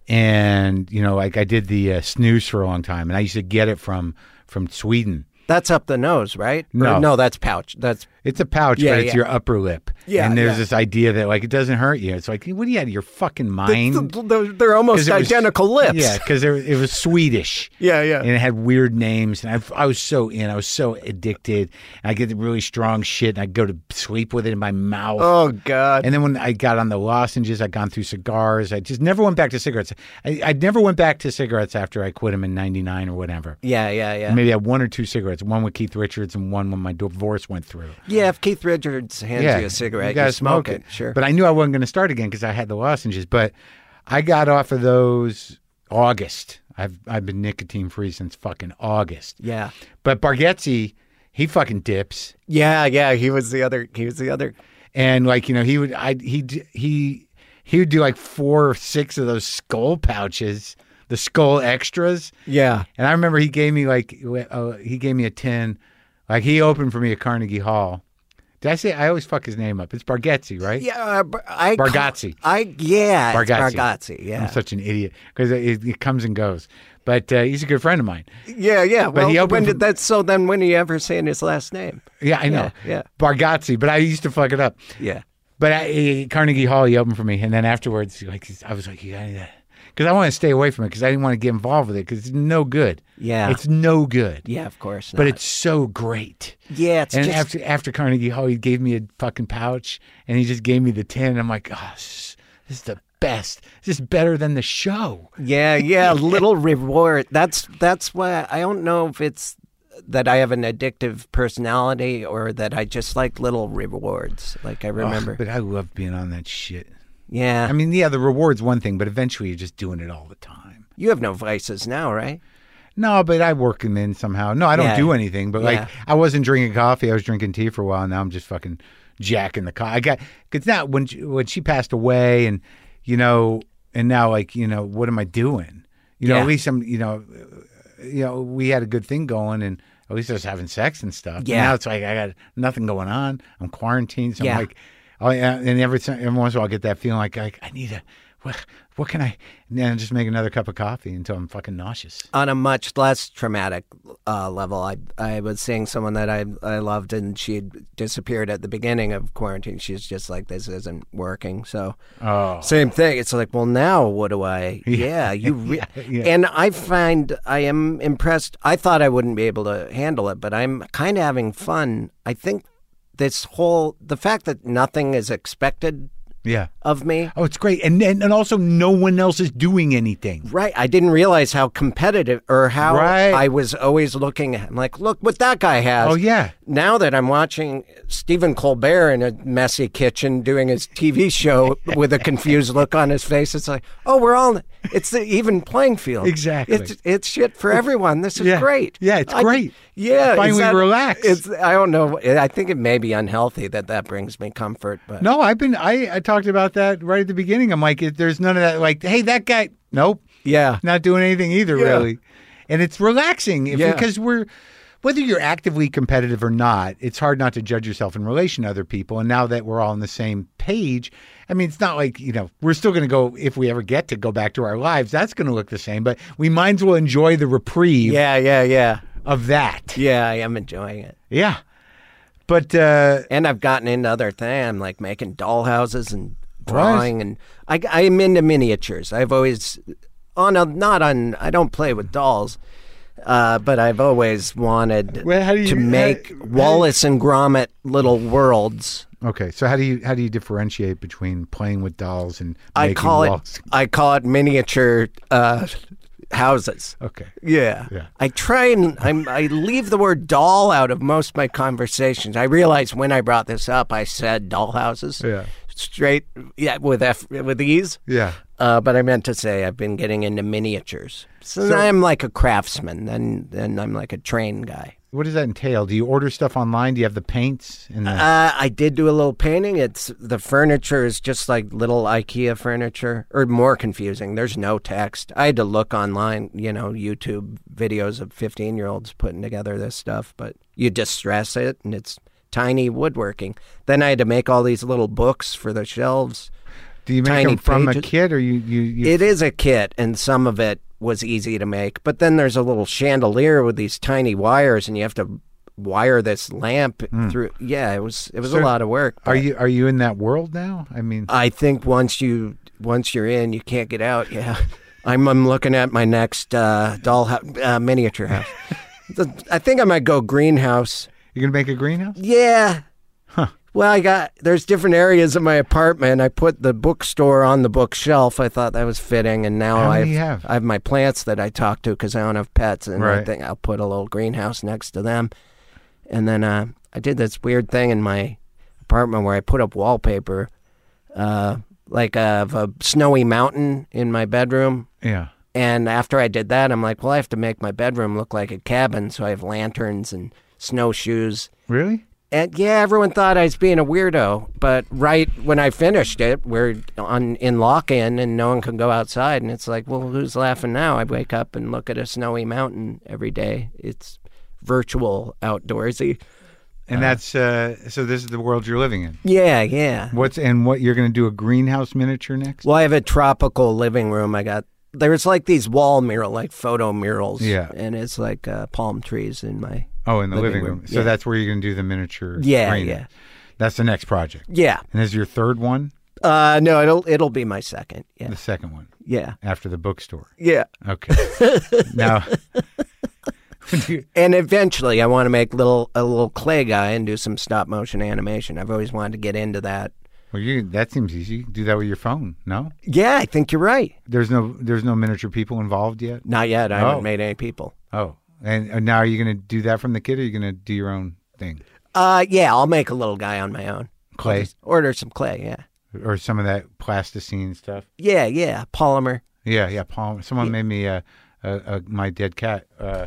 Speaker 1: And, you know, like I did the uh, snooze for a long time, and I used to get it from from Sweden.
Speaker 2: That's up the nose, right? Or-
Speaker 1: No.
Speaker 2: no, that's pouch. That's
Speaker 1: It's a pouch,
Speaker 2: Yeah,
Speaker 1: but it's
Speaker 2: yeah.
Speaker 1: your upper lip.
Speaker 2: Yeah,
Speaker 1: and there's
Speaker 2: yeah.
Speaker 1: this idea that like it doesn't hurt you. It's like, what are you out of your fucking mind?
Speaker 2: They're, they're almost
Speaker 1: 'Cause it was-
Speaker 2: identical lips.
Speaker 1: Yeah, because it was Swedish.
Speaker 2: Yeah, yeah.
Speaker 1: And it had weird names, and I, I was so in. I was so addicted. And I get the really strong shit, and I go to sleep with it in my mouth.
Speaker 2: Oh, God.
Speaker 1: And then when I got on the lozenges, I'd gone through cigars. I just never went back to cigarettes. I, I never went back to cigarettes after I quit them in ninety-nine or whatever.
Speaker 2: yeah, yeah, yeah.
Speaker 1: Maybe I had one or two cigarettes, one with Keith Richards and one when my divorce went through.
Speaker 2: Yeah, if Keith Richards hands you a cigarette, you,
Speaker 1: gotta
Speaker 2: smoke it. Sure.
Speaker 1: But I knew I wasn't going to start again because I had the lozenges. But I got off of those August. I've I've been nicotine free since fucking August.
Speaker 2: yeah.
Speaker 1: But Bargatze, he fucking dips,
Speaker 2: Yeah, yeah. He was the other. He was the other.
Speaker 1: and like you know he would I he he he would do like four or six of those skull pouches, the skull extras.
Speaker 2: Yeah.
Speaker 1: And I remember he gave me like uh, he gave me a tin, like he opened for me at Carnegie Hall. Did I say I always fuck his name up? It's Bargatze, right?
Speaker 2: Yeah, uh, Bar- I call-
Speaker 1: Bargatze.
Speaker 2: I yeah, it's
Speaker 1: Bargatze.
Speaker 2: Bargatze. Yeah,
Speaker 1: I'm such an idiot because it, it comes and goes. But uh, he's a good friend of mine.
Speaker 2: yeah, yeah. Well,
Speaker 1: he opened
Speaker 2: when
Speaker 1: for-
Speaker 2: did that? So then, when are you ever saying his last name?
Speaker 1: Yeah, I know.
Speaker 2: Yeah, yeah.
Speaker 1: Bargatze, but I used to fuck it up.
Speaker 2: Yeah,
Speaker 1: But I, Carnegie Hall, he opened for me, and then afterwards, like I was like, you got any of that? Because I want to stay away from it because I didn't want to get involved with it because it's no good.
Speaker 2: Yeah.
Speaker 1: it's no good.
Speaker 2: yeah. Of course,
Speaker 1: But
Speaker 2: not.
Speaker 1: it's so great.
Speaker 2: yeah, it's
Speaker 1: And
Speaker 2: just
Speaker 1: after after Carnegie Hall, he gave me a fucking pouch, and he just gave me the tin. I'm like, oh, this, this is the best. This is better than the show.
Speaker 2: yeah, yeah. Little reward. That's that's why I don't know if it's that I have an addictive personality or that I just like little rewards. Like I remember.
Speaker 1: Oh, but I love being on that shit.
Speaker 2: yeah,
Speaker 1: I mean, yeah, the reward's one thing, but eventually you're just doing it all the time.
Speaker 2: you have no vices now, right?
Speaker 1: No, but I work them in somehow. No, I don't
Speaker 2: Yeah.
Speaker 1: do anything. But like,
Speaker 2: Yeah.
Speaker 1: I wasn't drinking coffee. I was drinking tea for a while. Now I'm just fucking jacking the coffee. I got because now when she, when she passed away, and you know, and now like you know, what am I doing? You know,
Speaker 2: Yeah.
Speaker 1: at least I'm. You know, uh, you know, we had a good thing going, and at least I was having sex and stuff.
Speaker 2: Yeah.
Speaker 1: Now it's like I got nothing going on. I'm quarantined, so
Speaker 2: Yeah.
Speaker 1: I'm like, oh yeah. And every time, every once in a while, I get that feeling like I, I need a. What, what can I? And then just make another cup of coffee until I'm fucking nauseous.
Speaker 2: On a much less traumatic uh, level, I I was seeing someone that I I loved, and she had disappeared at the beginning of quarantine. She's just like, this isn't working. So
Speaker 1: Oh.
Speaker 2: same thing. It's like, well, now what do I? Yeah, you. Re-
Speaker 1: Yeah, yeah.
Speaker 2: And I find I am impressed. I thought I wouldn't be able to handle it, but I'm kind of having fun. I think this whole the fact that nothing is expected
Speaker 1: Yeah.
Speaker 2: of me.
Speaker 1: Oh, it's great. And, and and also no one else is doing anything.
Speaker 2: Right. I didn't realize how competitive or how
Speaker 1: Right.
Speaker 2: I was always looking at. I'm like, look what that guy has.
Speaker 1: Oh, yeah.
Speaker 2: Now that I'm watching Stephen Colbert in a messy kitchen doing his T V show with a confused look on his face, it's like, oh, we're all, it's the even playing field.
Speaker 1: Exactly.
Speaker 2: It's, it's shit for everyone. This is
Speaker 1: Yeah.
Speaker 2: great.
Speaker 1: Yeah, it's
Speaker 2: I-
Speaker 1: great.
Speaker 2: Yeah.
Speaker 1: Finally
Speaker 2: is that-
Speaker 1: relax.
Speaker 2: It's, I don't know. I think it may be unhealthy that that brings me comfort, but
Speaker 1: No, I've been, I, I talked about that right at the beginning. I'm like, it, there's none of that. Like, hey, that guy, nope,
Speaker 2: yeah.
Speaker 1: not doing anything either,
Speaker 2: Yeah.
Speaker 1: really. And it's relaxing if,
Speaker 2: Yeah.
Speaker 1: because we're, whether you're actively competitive or not, it's hard not to judge yourself in relation to other people. And now that we're all on the same page, I mean, it's not like, you know, we're still going to go, if we ever get to go back to our lives, that's going to look the same. But we might as well enjoy the reprieve
Speaker 2: Yeah. Yeah. Yeah.
Speaker 1: of that.
Speaker 2: Yeah. I am enjoying it.
Speaker 1: Yeah. But, uh,
Speaker 2: And I've gotten into other things. I'm like making doll houses and drawing, and I, I'm into miniatures. I've always, on a, not on, I don't play with dolls, uh, but I've always wanted
Speaker 1: Well, how do you-
Speaker 2: to make
Speaker 1: how- how-
Speaker 2: Wallace and Gromit little worlds.
Speaker 1: okay. So how do you, how do you differentiate between playing with dolls and
Speaker 2: I
Speaker 1: making
Speaker 2: call it,
Speaker 1: walls?
Speaker 2: I call it miniature uh, houses.
Speaker 1: Okay.
Speaker 2: Yeah.
Speaker 1: Yeah.
Speaker 2: I try and I'm, I leave the word doll out of most of my conversations. I realized when I brought this up, I said doll houses.
Speaker 1: Yeah.
Speaker 2: Straight, yeah, with F, with ease.
Speaker 1: Yeah.
Speaker 2: Uh, but I meant to say I've been getting into miniatures. So,
Speaker 1: So-
Speaker 2: then I'm like a craftsman, then then I'm like a train guy.
Speaker 1: What does that entail? Do you order stuff online? Do you have the paints and the,
Speaker 2: Uh, I did do a little painting. It's the furniture is just like little IKEA furniture, or more confusing. There's no text. I had to look online, you know, YouTube videos of fifteen year olds putting together this stuff, but you distress it and it's tiny woodworking. Then I had to make all these little books for the shelves.
Speaker 1: do you make
Speaker 2: tiny
Speaker 1: them from a
Speaker 2: pages.
Speaker 1: kit or you, you, you
Speaker 2: It is a kit, and some of it was easy to make. But then there's a little chandelier with these tiny wires, and you have to wire this lamp
Speaker 1: Mm.
Speaker 2: through. Yeah, it was it was
Speaker 1: So
Speaker 2: a lot of work.
Speaker 1: Are
Speaker 2: but
Speaker 1: you are you in that world now? I mean,
Speaker 2: I think once you once you're in, you can't get out. Yeah, I'm I'm looking at my next uh, doll house, uh, miniature house. The- I think I might go greenhouse.
Speaker 1: you're gonna make a greenhouse?
Speaker 2: Yeah.
Speaker 1: Huh.
Speaker 2: Well, I got there's different areas of my apartment. I put the bookstore on the bookshelf. I thought that was fitting, and now
Speaker 1: How
Speaker 2: I
Speaker 1: many
Speaker 2: have,
Speaker 1: you have?
Speaker 2: I have my plants that I talk to because I don't have pets, and I
Speaker 1: Right.
Speaker 2: think I'll put a little greenhouse next to them. And then uh, I did this weird thing in my apartment where I put up wallpaper, uh, like of a snowy mountain in my bedroom.
Speaker 1: Yeah.
Speaker 2: And after I did that, I'm like, well, I have to make my bedroom look like a cabin, so I have lanterns and snowshoes.
Speaker 1: Really?
Speaker 2: And yeah, everyone thought I was being a weirdo, but right when I finished it, we're on in lock-in and no one can go outside. And it's like, well, who's laughing now? I wake up and look at a snowy mountain every day. It's virtual outdoorsy.
Speaker 1: And that's uh, so. This is the world you're living in.
Speaker 2: Yeah, yeah.
Speaker 1: What's and what you're going to do a greenhouse miniature next?
Speaker 2: Well, I have a tropical living room. I got there's like these wall mural, like photo murals.
Speaker 1: Yeah.
Speaker 2: And it's like uh, palm trees in my.
Speaker 1: Oh, in the living,
Speaker 2: living
Speaker 1: room.
Speaker 2: room,
Speaker 1: So
Speaker 2: yeah.
Speaker 1: that's where you're going to do the miniature.
Speaker 2: Yeah,
Speaker 1: greenhouse.
Speaker 2: yeah.
Speaker 1: That's the next project.
Speaker 2: Yeah.
Speaker 1: And this is your third one?
Speaker 2: Uh, no, it'll it'll be my second. Yeah.
Speaker 1: The second one
Speaker 2: Yeah.
Speaker 1: after the bookstore.
Speaker 2: Yeah.
Speaker 1: Okay. Now, do you-
Speaker 2: And eventually, I want to make little a little clay guy and do some stop motion animation. I've always wanted to get into that.
Speaker 1: well, you that seems easy. You can do that with your phone. No,
Speaker 2: Yeah, I think you're right.
Speaker 1: there's no there's no miniature people involved yet.
Speaker 2: Not yet. I
Speaker 1: Oh.
Speaker 2: haven't made any people.
Speaker 1: Oh, and uh, now are you going to do that from the kid, or are you going to do your own thing?
Speaker 2: Uh, yeah, I'll make a little guy on my own.
Speaker 1: Clay?
Speaker 2: I'll just order some clay. Yeah.
Speaker 1: Or some of that plasticine stuff?
Speaker 2: Yeah, yeah. Polymer.
Speaker 1: Yeah, yeah. Palm. Someone made me uh, uh, uh, my dead cat. Uh,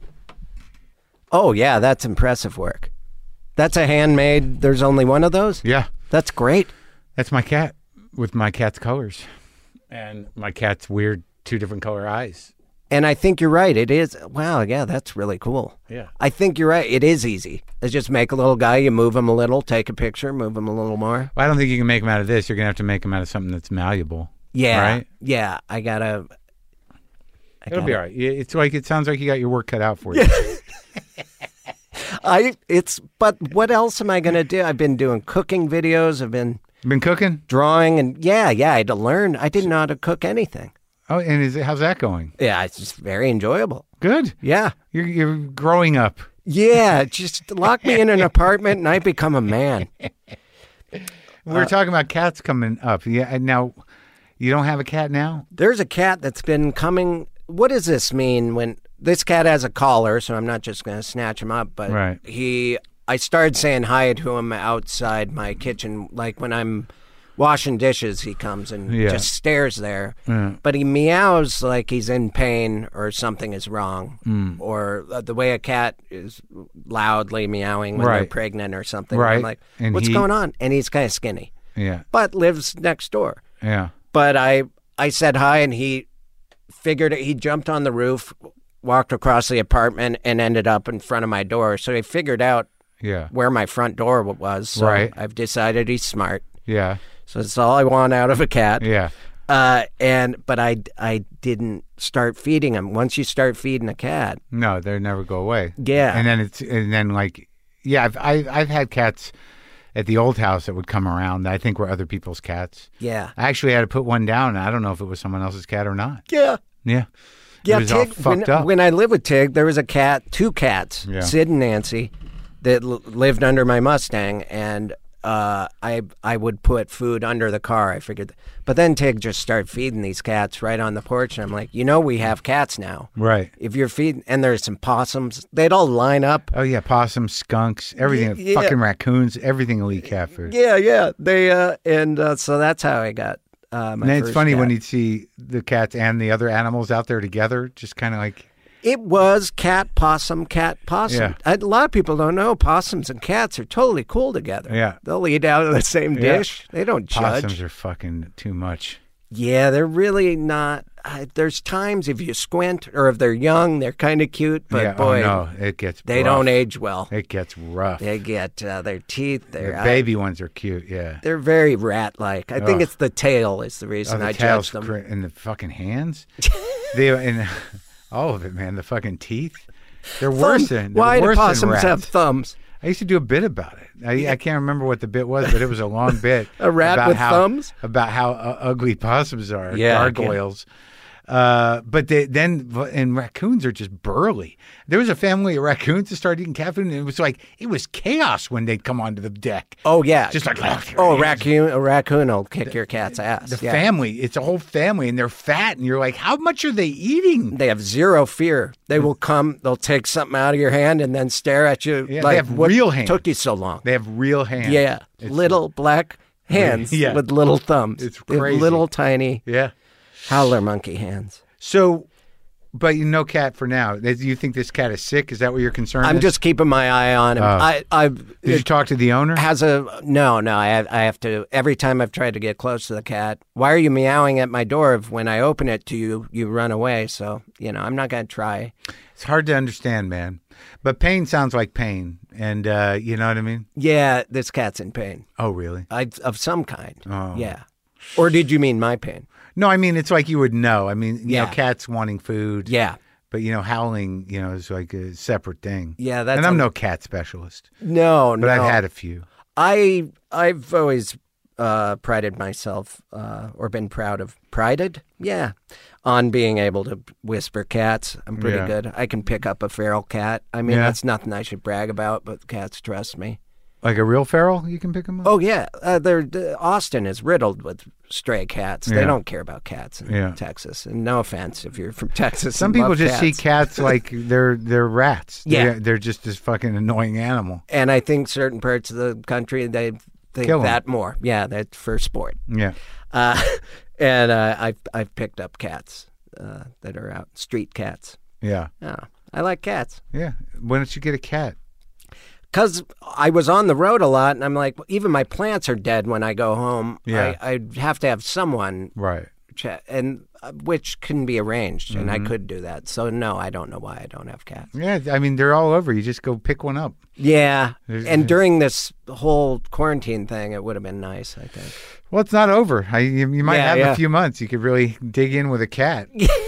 Speaker 2: Oh, yeah, that's impressive work. That's a handmade. There's only one of those.
Speaker 1: yeah,
Speaker 2: That's great.
Speaker 1: that's my cat with my cat's colors, and my cat's weird two different color eyes.
Speaker 2: And I think you're right. It is. Wow. Yeah, that's really cool.
Speaker 1: Yeah.
Speaker 2: I think you're right. It is easy. It's just make a little guy. You move him a little, take a picture, move him a little more.
Speaker 1: Well, I don't think you can make them out of this. You're gonna have to make them out of something that's malleable.
Speaker 2: Yeah.
Speaker 1: Right?
Speaker 2: Yeah. I gotta. I
Speaker 1: It'll
Speaker 2: gotta-
Speaker 1: be all right. Yeah, It's like it sounds like you got your work cut out for you.
Speaker 2: I. It's. But what else am I gonna do? I've been doing cooking videos. I've been
Speaker 1: Been cooking?
Speaker 2: drawing, and yeah, yeah. I had to learn. I didn't know how to cook anything.
Speaker 1: Oh, and is it, how's that going?
Speaker 2: Yeah, it's just very enjoyable.
Speaker 1: Good.
Speaker 2: Yeah.
Speaker 1: You're you're growing up.
Speaker 2: Yeah. Just lock me in an apartment, and I become a man.
Speaker 1: We were talking about cats coming up. Yeah. And now, you don't have a cat now?
Speaker 2: There's a cat that's been coming. What does this mean when this cat has a collar? So I'm not just going to snatch him up, but
Speaker 1: Right.
Speaker 2: he. I started saying hi to him outside my kitchen, like when I'm washing dishes. He comes and
Speaker 1: Yeah.
Speaker 2: just stares there,
Speaker 1: Yeah.
Speaker 2: but he meows like he's in pain or something is wrong,
Speaker 1: Mm.
Speaker 2: or uh, the way a cat is loudly meowing when they're
Speaker 1: Right.
Speaker 2: pregnant or something.
Speaker 1: Right.
Speaker 2: I'm like,
Speaker 1: And
Speaker 2: what's
Speaker 1: he-
Speaker 2: going on? And he's kind of skinny,
Speaker 1: Yeah.
Speaker 2: but lives next door.
Speaker 1: Yeah.
Speaker 2: But I I said hi, and he figured he jumped on the roof, walked across the apartment, and ended up in front of my door. So he figured out
Speaker 1: Yeah.
Speaker 2: where my front door was. So
Speaker 1: Right.
Speaker 2: I've decided he's smart.
Speaker 1: Yeah.
Speaker 2: So that's all I want out of a cat.
Speaker 1: Yeah.
Speaker 2: Uh, and but I I didn't start feeding him. Once you start feeding a cat,
Speaker 1: No, they never go away.
Speaker 2: yeah,
Speaker 1: And then it's and then like yeah, I've I've, I've had cats at the old house that would come around that I think were other people's cats.
Speaker 2: yeah,
Speaker 1: I actually had to put one down, and I don't know if it was someone else's cat or not.
Speaker 2: yeah.
Speaker 1: Yeah.
Speaker 2: Yeah,
Speaker 1: it was all
Speaker 2: Tig,
Speaker 1: fucked
Speaker 2: when,
Speaker 1: up.
Speaker 2: when I lived with Tig, there was a cat, two cats,
Speaker 1: Yeah.
Speaker 2: Sid and Nancy, that l- lived under my Mustang, and uh, I I would put food under the car. I figured, but then Tig just started feeding these cats right on the porch, and I'm like, you know, we have cats now.
Speaker 1: Right.
Speaker 2: If you're feeding, and there's some possums, they'd all line up.
Speaker 1: Oh yeah, possums, skunks, everything,
Speaker 2: Yeah.
Speaker 1: fucking raccoons, everything will eat cat food.
Speaker 2: Yeah, yeah, they uh, and uh, so that's how I got. Uh, my
Speaker 1: And it's
Speaker 2: first
Speaker 1: funny
Speaker 2: cat.
Speaker 1: when you'd see the cats and the other animals out there together, just kind of like,
Speaker 2: It was cat possum, cat possum.
Speaker 1: Yeah.
Speaker 2: A lot of people don't know possums and cats are totally cool together.
Speaker 1: Yeah.
Speaker 2: They'll eat out of the same
Speaker 1: Yeah.
Speaker 2: dish. They don't judge.
Speaker 1: possums are fucking too much.
Speaker 2: Yeah, they're really not. Uh, there's times if you squint or if they're young, they're kind of cute, but
Speaker 1: yeah,
Speaker 2: boy,
Speaker 1: oh no, it gets
Speaker 2: they
Speaker 1: rough.
Speaker 2: don't age well.
Speaker 1: It gets rough.
Speaker 2: They get uh, their teeth.
Speaker 1: the
Speaker 2: They're
Speaker 1: baby ones are cute, yeah.
Speaker 2: they're very rat-like. I think
Speaker 1: Ugh.
Speaker 2: it's the tail is the
Speaker 1: Oh,
Speaker 2: reason
Speaker 1: the
Speaker 2: I
Speaker 1: tails
Speaker 2: judge them.
Speaker 1: cra- and the fucking hands. they and all of it, man. The fucking teeth. They're worse than they're
Speaker 2: Why do
Speaker 1: worse than
Speaker 2: possums
Speaker 1: rats.
Speaker 2: have thumbs?
Speaker 1: I used to do a bit about it. I, I can't remember what the bit was, but it was a long bit.
Speaker 2: A rat
Speaker 1: about
Speaker 2: with
Speaker 1: how,
Speaker 2: thumbs?
Speaker 1: About how uh, ugly possums are,
Speaker 2: Yeah,
Speaker 1: gargoyles. Uh, but they, then, and raccoons are just burly. There was a family of raccoons that started eating cat food, and it was like, it was chaos when they'd come onto the deck.
Speaker 2: Oh, yeah.
Speaker 1: Just like,
Speaker 2: oh, a raccoon, a raccoon will kick your cat's ass.
Speaker 1: The
Speaker 2: yeah.
Speaker 1: family, it's a whole family, and they're fat, and you're like, how much are they eating?
Speaker 2: They have zero fear. They will come, they'll take something out of your hand and then stare at you.
Speaker 1: Yeah,
Speaker 2: like,
Speaker 1: they have
Speaker 2: what
Speaker 1: real hands.
Speaker 2: took you so long?
Speaker 1: They have real hands.
Speaker 2: Yeah.
Speaker 1: It's-
Speaker 2: Little black hands
Speaker 1: Yeah.
Speaker 2: with little thumbs.
Speaker 1: It's
Speaker 2: They have
Speaker 1: crazy.
Speaker 2: little tiny
Speaker 1: Yeah.
Speaker 2: howler monkey hands.
Speaker 1: So, but you no cat for now. Do you think this cat is sick? Is that what your concern
Speaker 2: I'm
Speaker 1: is?
Speaker 2: just keeping my eye on him.
Speaker 1: Oh.
Speaker 2: I, I,
Speaker 1: Did you talk to the owner?
Speaker 2: has a no, no. I have, I have to every time I've tried to get close to the cat. Why are you meowing at my door? If when I open it to you, you run away. So you know, I'm not gonna try.
Speaker 1: It's hard to understand, man. But pain sounds like pain, and uh, you know what I mean?
Speaker 2: Yeah, this cat's in pain.
Speaker 1: Oh, really?
Speaker 2: I, of some kind.
Speaker 1: Oh.
Speaker 2: Yeah. Or did you mean my pain?
Speaker 1: No, I mean it's like you would know. I mean, you
Speaker 2: Yeah.
Speaker 1: know, cats wanting food.
Speaker 2: Yeah.
Speaker 1: But you know, howling, you know, is like a separate thing.
Speaker 2: Yeah, that's
Speaker 1: and I'm
Speaker 2: a-
Speaker 1: no cat specialist,
Speaker 2: No,
Speaker 1: but
Speaker 2: no.
Speaker 1: I've had a few.
Speaker 2: I I've always uh, prided myself, uh, or been proud of prided, yeah, on being able to whisper cats. I'm pretty
Speaker 1: Yeah.
Speaker 2: good. I can pick up a feral cat. I mean,
Speaker 1: Yeah.
Speaker 2: that's nothing I should brag about, but cats trust me.
Speaker 1: Like a real feral, you can pick them up.
Speaker 2: Oh yeah, uh, they're, uh, Austin is riddled with stray cats. They
Speaker 1: Yeah.
Speaker 2: don't care about cats in
Speaker 1: Yeah.
Speaker 2: Texas. And no offense if you're from Texas.
Speaker 1: Some
Speaker 2: and
Speaker 1: people
Speaker 2: love
Speaker 1: just see
Speaker 2: cats.
Speaker 1: cats like they're they're rats.
Speaker 2: Yeah.
Speaker 1: they're, they're just this fucking annoying animal.
Speaker 2: And I think certain parts of the country they think
Speaker 1: Kill 'em.
Speaker 2: that more. Yeah, that's for sport.
Speaker 1: Yeah,
Speaker 2: Uh, and uh, I've I've picked up cats uh, that are out, street cats.
Speaker 1: yeah,
Speaker 2: Oh, I like cats
Speaker 1: yeah. Why don't you get a cat?
Speaker 2: because I was on the road a lot, and I'm like, even my plants are dead when I go home.
Speaker 1: Yeah.
Speaker 2: I, I have to have someone,
Speaker 1: Right.
Speaker 2: chat, and uh, which can be arranged, and
Speaker 1: Mm-hmm.
Speaker 2: I could do that. So no, I don't know why I don't have cats.
Speaker 1: Yeah, I mean they're all over. You just go pick one up.
Speaker 2: Yeah,
Speaker 1: There's-
Speaker 2: and during this whole quarantine thing, it would have been nice. I think.
Speaker 1: Well, it's not over. I, you, you might
Speaker 2: Yeah,
Speaker 1: have
Speaker 2: yeah.
Speaker 1: a few months. You could really dig in with a cat.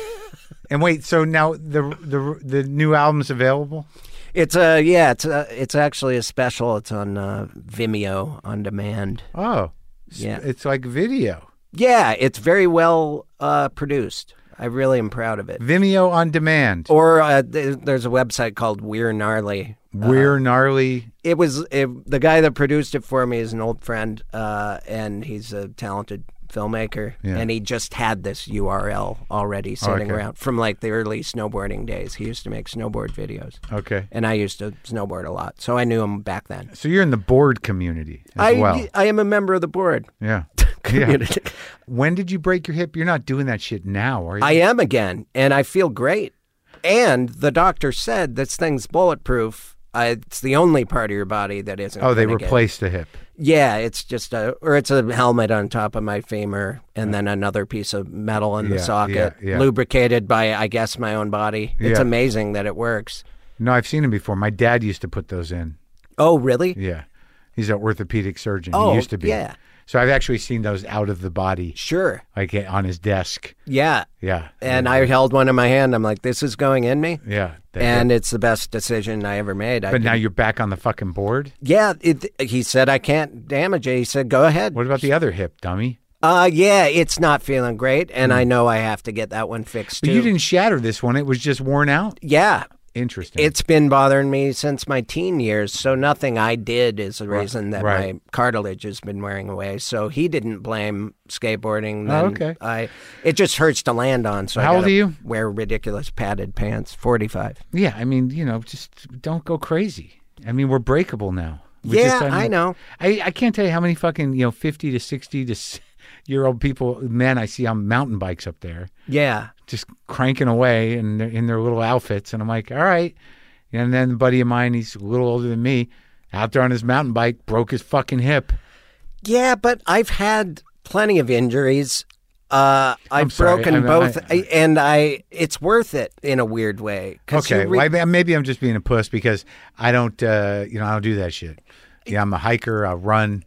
Speaker 1: And wait, so now the the the new album's available?
Speaker 2: It's a yeah, it's a, it's actually a special. It's on uh, Vimeo on demand.
Speaker 1: Oh, s-
Speaker 2: Yeah.
Speaker 1: It's like video.
Speaker 2: Yeah, it's very well uh, produced. I really am proud of it.
Speaker 1: Vimeo on demand.
Speaker 2: Or uh, th- there's a website called We're Gnarly.
Speaker 1: We're gnarly.
Speaker 2: It was it, the guy that produced it for me is an old friend, uh, and he's a talented filmmaker.
Speaker 1: Yeah.
Speaker 2: And he just had this U R L already sitting
Speaker 1: okay.
Speaker 2: around from like the early snowboarding days. He used to make snowboard videos,
Speaker 1: Okay.
Speaker 2: and I used to snowboard a lot, so I knew him back then.
Speaker 1: So you're in the board community as
Speaker 2: I
Speaker 1: well.
Speaker 2: I am a member of the board
Speaker 1: Yeah.
Speaker 2: community.
Speaker 1: Yeah. When did you break your hip? You're not doing that shit now, are you?
Speaker 2: I am again, and I feel great. And the doctor said this thing's bulletproof. Uh, it's the only part of your body that isn't.
Speaker 1: oh, they
Speaker 2: gonna get-
Speaker 1: replaced the hip.
Speaker 2: Yeah, it's just a, or it's a helmet on top of my femur, and then another piece of metal in the
Speaker 1: Yeah,
Speaker 2: socket,
Speaker 1: yeah, yeah.
Speaker 2: lubricated by, I guess, my own body. It's
Speaker 1: Yeah.
Speaker 2: amazing that it works.
Speaker 1: No, I've seen them before. My dad used to put those in.
Speaker 2: Oh, really?
Speaker 1: Yeah. He's an orthopedic surgeon.
Speaker 2: Oh,
Speaker 1: he used to be.
Speaker 2: yeah.
Speaker 1: So I've actually seen those out of the body,
Speaker 2: Sure.
Speaker 1: like eh, on his desk.
Speaker 2: Yeah.
Speaker 1: Yeah.
Speaker 2: And I held one in my hand. I'm like, this is going in me.
Speaker 1: Yeah. that-
Speaker 2: And it's the best decision I ever made. I
Speaker 1: but now
Speaker 2: didn't-
Speaker 1: you're back on the fucking board?
Speaker 2: yeah, it, he said I can't damage it. He said, go ahead.
Speaker 1: What about the other hip, dummy?
Speaker 2: Uh, yeah, it's not feeling great, and I know I have to get that one fixed
Speaker 1: But
Speaker 2: too.
Speaker 1: you didn't shatter this one. It was just worn out?
Speaker 2: Yeah,
Speaker 1: Interesting.
Speaker 2: it's been bothering me since my teen years, so nothing I did is the reason that
Speaker 1: right.
Speaker 2: my cartilage has been wearing away. So he didn't blame skateboarding.
Speaker 1: Oh,
Speaker 2: Then
Speaker 1: okay.
Speaker 2: I, it just hurts to land on. So I
Speaker 1: How old
Speaker 2: gotta
Speaker 1: are you?
Speaker 2: Wear ridiculous padded pants. Forty-five.
Speaker 1: Yeah, I mean, you know, just don't go crazy. I mean, we're breakable now. We
Speaker 2: Yeah,
Speaker 1: just,
Speaker 2: I know.
Speaker 1: I, I can't tell you how many fucking, you know, fifty to sixty to s- year old people, men I see on mountain bikes up there,
Speaker 2: Yeah.
Speaker 1: just cranking away in their, in their little outfits. And I'm like, all right. And then a buddy of mine, he's a little older than me, out there on his mountain bike, broke his fucking hip.
Speaker 2: Yeah, but I've had plenty of injuries. Uh, I've
Speaker 1: sorry,
Speaker 2: broken
Speaker 1: I mean,
Speaker 2: both,
Speaker 1: I-
Speaker 2: I- and I it's worth it in a weird way. 'Cause
Speaker 1: Okay,
Speaker 2: you re-
Speaker 1: well, I- maybe I'm just being a puss because I don't, uh, you know, I don't do that shit. Yeah, I'm a hiker. I run.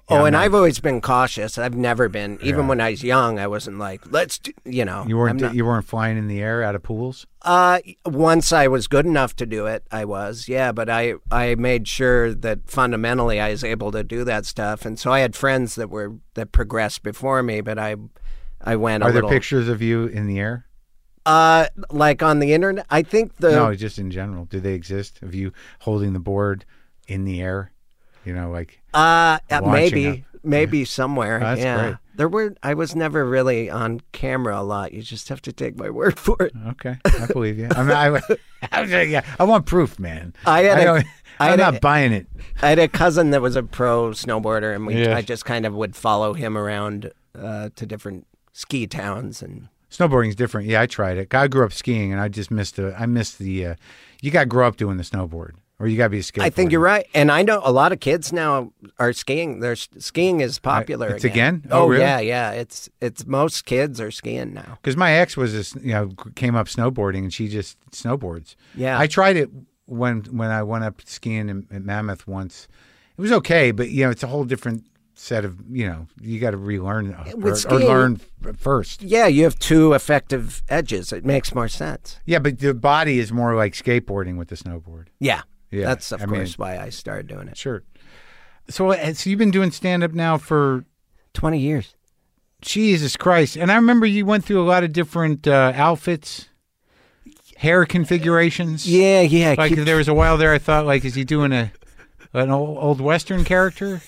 Speaker 2: Oh,
Speaker 1: I'm
Speaker 2: and
Speaker 1: not-
Speaker 2: I've always been cautious. I've never been, even
Speaker 1: Yeah.
Speaker 2: when I was young, I wasn't like, let's, do, you know.
Speaker 1: You weren't
Speaker 2: I'm not-
Speaker 1: you weren't flying in the air out of pools?
Speaker 2: Uh, once I was good enough to do it, I was, yeah. But I, I made sure that fundamentally I was able to do that stuff, and so I had friends that were that progressed before me. But I, I went a
Speaker 1: Are there
Speaker 2: little.
Speaker 1: pictures of you in the air?
Speaker 2: Uh, like on the internet, I think the
Speaker 1: No, just in general. Do they exist of you holding the board in the air? You know, like
Speaker 2: uh
Speaker 1: launching
Speaker 2: maybe
Speaker 1: up.
Speaker 2: maybe somewhere.
Speaker 1: Oh, that's
Speaker 2: yeah,
Speaker 1: great.
Speaker 2: there were. I was never really on camera a lot. You just have to take my word for it.
Speaker 1: okay, I believe you. I mean, I, I, yeah, I want proof, man.
Speaker 2: I had
Speaker 1: I
Speaker 2: a-
Speaker 1: don't,
Speaker 2: I
Speaker 1: I'm
Speaker 2: had
Speaker 1: not
Speaker 2: a-
Speaker 1: buying it.
Speaker 2: I had a cousin that was a pro snowboarder, and we
Speaker 1: Yeah.
Speaker 2: I just kind of would follow him around uh, to different ski towns and.
Speaker 1: Snowboarding's different. Yeah, I tried it. I grew up skiing, and I just missed the. I missed the. Uh, you got to grow up doing the snowboard, or you got to be a skateboarder.
Speaker 2: I think you're right, and I know a lot of kids now are skiing. There's skiing is popular.
Speaker 1: it's again?
Speaker 2: Oh,
Speaker 1: Oh, really?
Speaker 2: yeah, yeah. It's it's most kids are skiing now.
Speaker 1: Because my ex was, a, s- you know, came up snowboarding, and she just snowboards.
Speaker 2: Yeah.
Speaker 1: I tried it when when I went up skiing in, in Mammoth once. It was okay, but you know, it's a whole different set of, you know, you got to relearn uh,
Speaker 2: With
Speaker 1: or, or
Speaker 2: skiing-
Speaker 1: learn f- first.
Speaker 2: Yeah, you have two effective edges. It makes more sense.
Speaker 1: Yeah, but the body is more like skateboarding with the snowboard.
Speaker 2: Yeah,
Speaker 1: Yeah,
Speaker 2: that's of
Speaker 1: I mean-
Speaker 2: course why I started doing it.
Speaker 1: Sure. So, uh, so you've been doing stand up now for
Speaker 2: Twenty years.
Speaker 1: Jesus Christ. And I remember you went through a lot of different uh, outfits, hair configurations.
Speaker 2: Yeah, yeah.
Speaker 1: Like
Speaker 2: keep-
Speaker 1: there was a while there I thought, like, is he doing a an old, old Western character?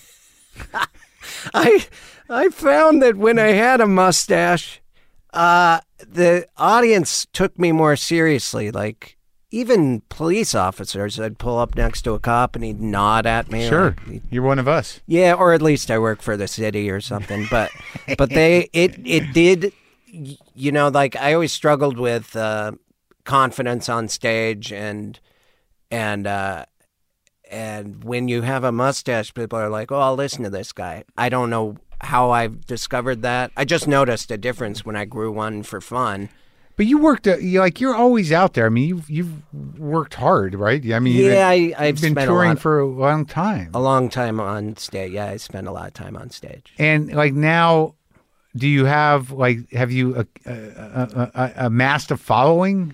Speaker 2: I I found that when I had a mustache, uh, the audience took me more seriously. Like even police officers, I'd pull up next to a cop and he'd nod at me.
Speaker 1: Sure.
Speaker 2: like he'd-
Speaker 1: You're one of us.
Speaker 2: yeah, or at least I work for the city or something. But but they it it did, y- you know, like I always struggled with uh, confidence on stage and and. Uh, And when you have a mustache, people are like, oh, I'll listen to this guy. I don't know how I've discovered that. I just noticed a difference when I grew one for fun.
Speaker 1: But you worked, uh, you like, you're always out there. I mean, you've, you've worked hard, right? I mean, you've
Speaker 2: Yeah,
Speaker 1: been,
Speaker 2: I, I've
Speaker 1: you've been
Speaker 2: spent
Speaker 1: touring
Speaker 2: a, lot,
Speaker 1: for a long time.
Speaker 2: a long time on stage. Yeah, I spent a lot of time on stage.
Speaker 1: And like now, do you have, like, have you uh, uh, uh, uh, amassed a following?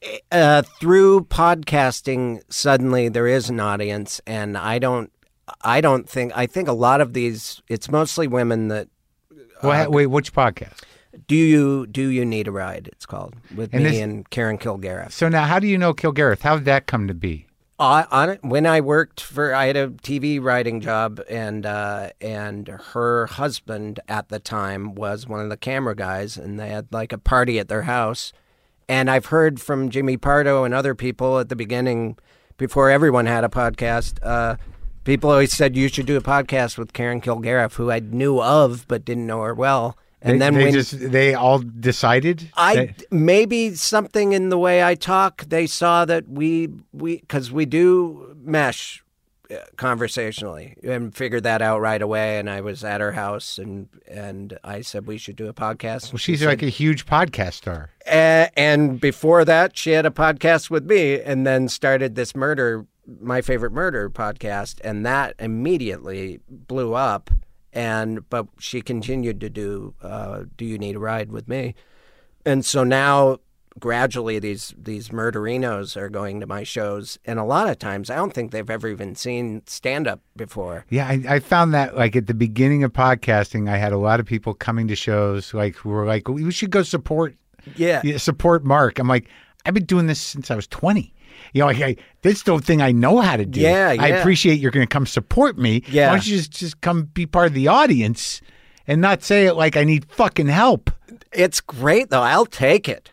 Speaker 2: Uh, through podcasting, suddenly there is an audience, and I don't, I don't think, I think a lot of these, it's mostly women that.
Speaker 1: Well,
Speaker 2: Uh,
Speaker 1: wait, which podcast?
Speaker 2: Do you do you need a ride? It's called with
Speaker 1: And
Speaker 2: me
Speaker 1: this-
Speaker 2: and Karen Kilgariff.
Speaker 1: So now, how do you know Kilgareth? How did that come to be?
Speaker 2: I, on it, when I worked for, I had a T V writing job, and uh, and her husband at the time was one of the camera guys, and they had like a party at their house. And I've heard from Jimmy Pardo and other people at the beginning, before everyone had a podcast, uh, people always said you should do a podcast with Karen Kilgariff, who I knew of but didn't know her well. And
Speaker 1: they,
Speaker 2: then
Speaker 1: they
Speaker 2: when
Speaker 1: just they all decided.
Speaker 2: I
Speaker 1: that-
Speaker 2: maybe something in the way I talk, they saw that we we because we do mesh uh, conversationally, and figured that out right away. And I was at her house, and and I said we should do a podcast.
Speaker 1: well, she's like a huge podcast star.
Speaker 2: Uh, and before that, she had a podcast with me, and then started this murder, my favorite murder podcast, and that immediately blew up. And but she continued to do uh, "Do You Need a Ride" with me, and so now gradually these these murderinos are going to my shows, and a lot of times I don't think they've ever even seen stand up before.
Speaker 1: Yeah, I, I found that like at the beginning of podcasting, I had a lot of people coming to shows like who were like, "We should go support,
Speaker 2: Yeah,
Speaker 1: yeah, support Mark." I'm like, I've been doing this since I was twenty. You know, like, I, this is the thing I know how to do.
Speaker 2: Yeah,
Speaker 1: I
Speaker 2: yeah.
Speaker 1: appreciate you're going to come support me.
Speaker 2: Yeah.
Speaker 1: Why don't you just, just come be part of the audience and not say it like I need fucking help?
Speaker 2: it's great though. I'll take it.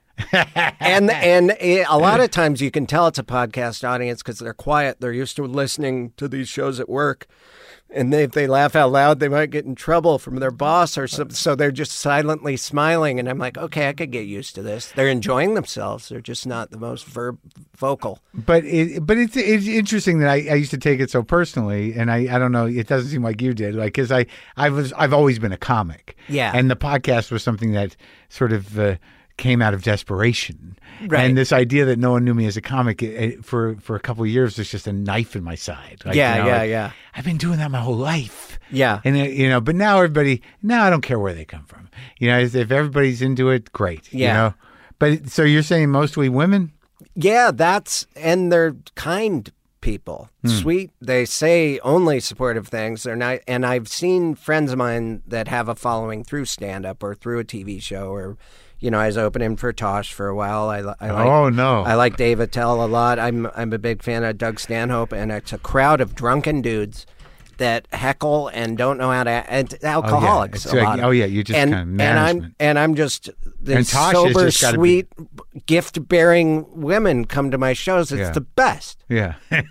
Speaker 2: and and it, a lot of times you can tell it's a podcast audience because they're quiet. They're used to listening to these shows at work, and they, if they laugh out loud, they might get in trouble from their boss or something. So they're just silently smiling, and I'm like, okay, I could get used to this. They're enjoying themselves. They're just not the most verb vocal.
Speaker 1: But it, but it's it's interesting that I, I used to take it so personally, and I, I don't know. It doesn't seem like you did, like because I I was I've always been a comic,
Speaker 2: Yeah.
Speaker 1: and the podcast was something that sort of uh, came out of desperation.
Speaker 2: Right.
Speaker 1: And this idea that no one knew me as a comic it, it, for for a couple of years was just a knife in my side. Like,
Speaker 2: yeah,
Speaker 1: you know,
Speaker 2: yeah,
Speaker 1: like,
Speaker 2: yeah.
Speaker 1: I've been doing that my whole life.
Speaker 2: Yeah.
Speaker 1: And, it, you know, but now everybody, now I don't care where they come from. You know, if if everybody's into it, great.
Speaker 2: Yeah.
Speaker 1: You know? But so you're saying mostly women?
Speaker 2: Yeah, that's, and they're kind people, sweet. They say only supportive things. They're not, and I've seen friends of mine that have a following through stand-up or through a T V show, or, you know, I was opening for Tosh for a while. I, I like,
Speaker 1: Oh, no.
Speaker 2: I like Dave Attell a lot. I'm I'm a big fan of Doug Stanhope, and it's a crowd of drunken dudes that heckle and don't know how to, and alcoholics.
Speaker 1: It's
Speaker 2: a
Speaker 1: like,
Speaker 2: lot of-
Speaker 1: oh, yeah, you just
Speaker 2: and,
Speaker 1: kind of
Speaker 2: and
Speaker 1: management.
Speaker 2: I'm and I'm just the
Speaker 1: And Tosh has
Speaker 2: sober,
Speaker 1: just gotta be-
Speaker 2: sweet, gift-bearing women come to my shows. It's
Speaker 1: Yeah.
Speaker 2: the best.
Speaker 1: Yeah.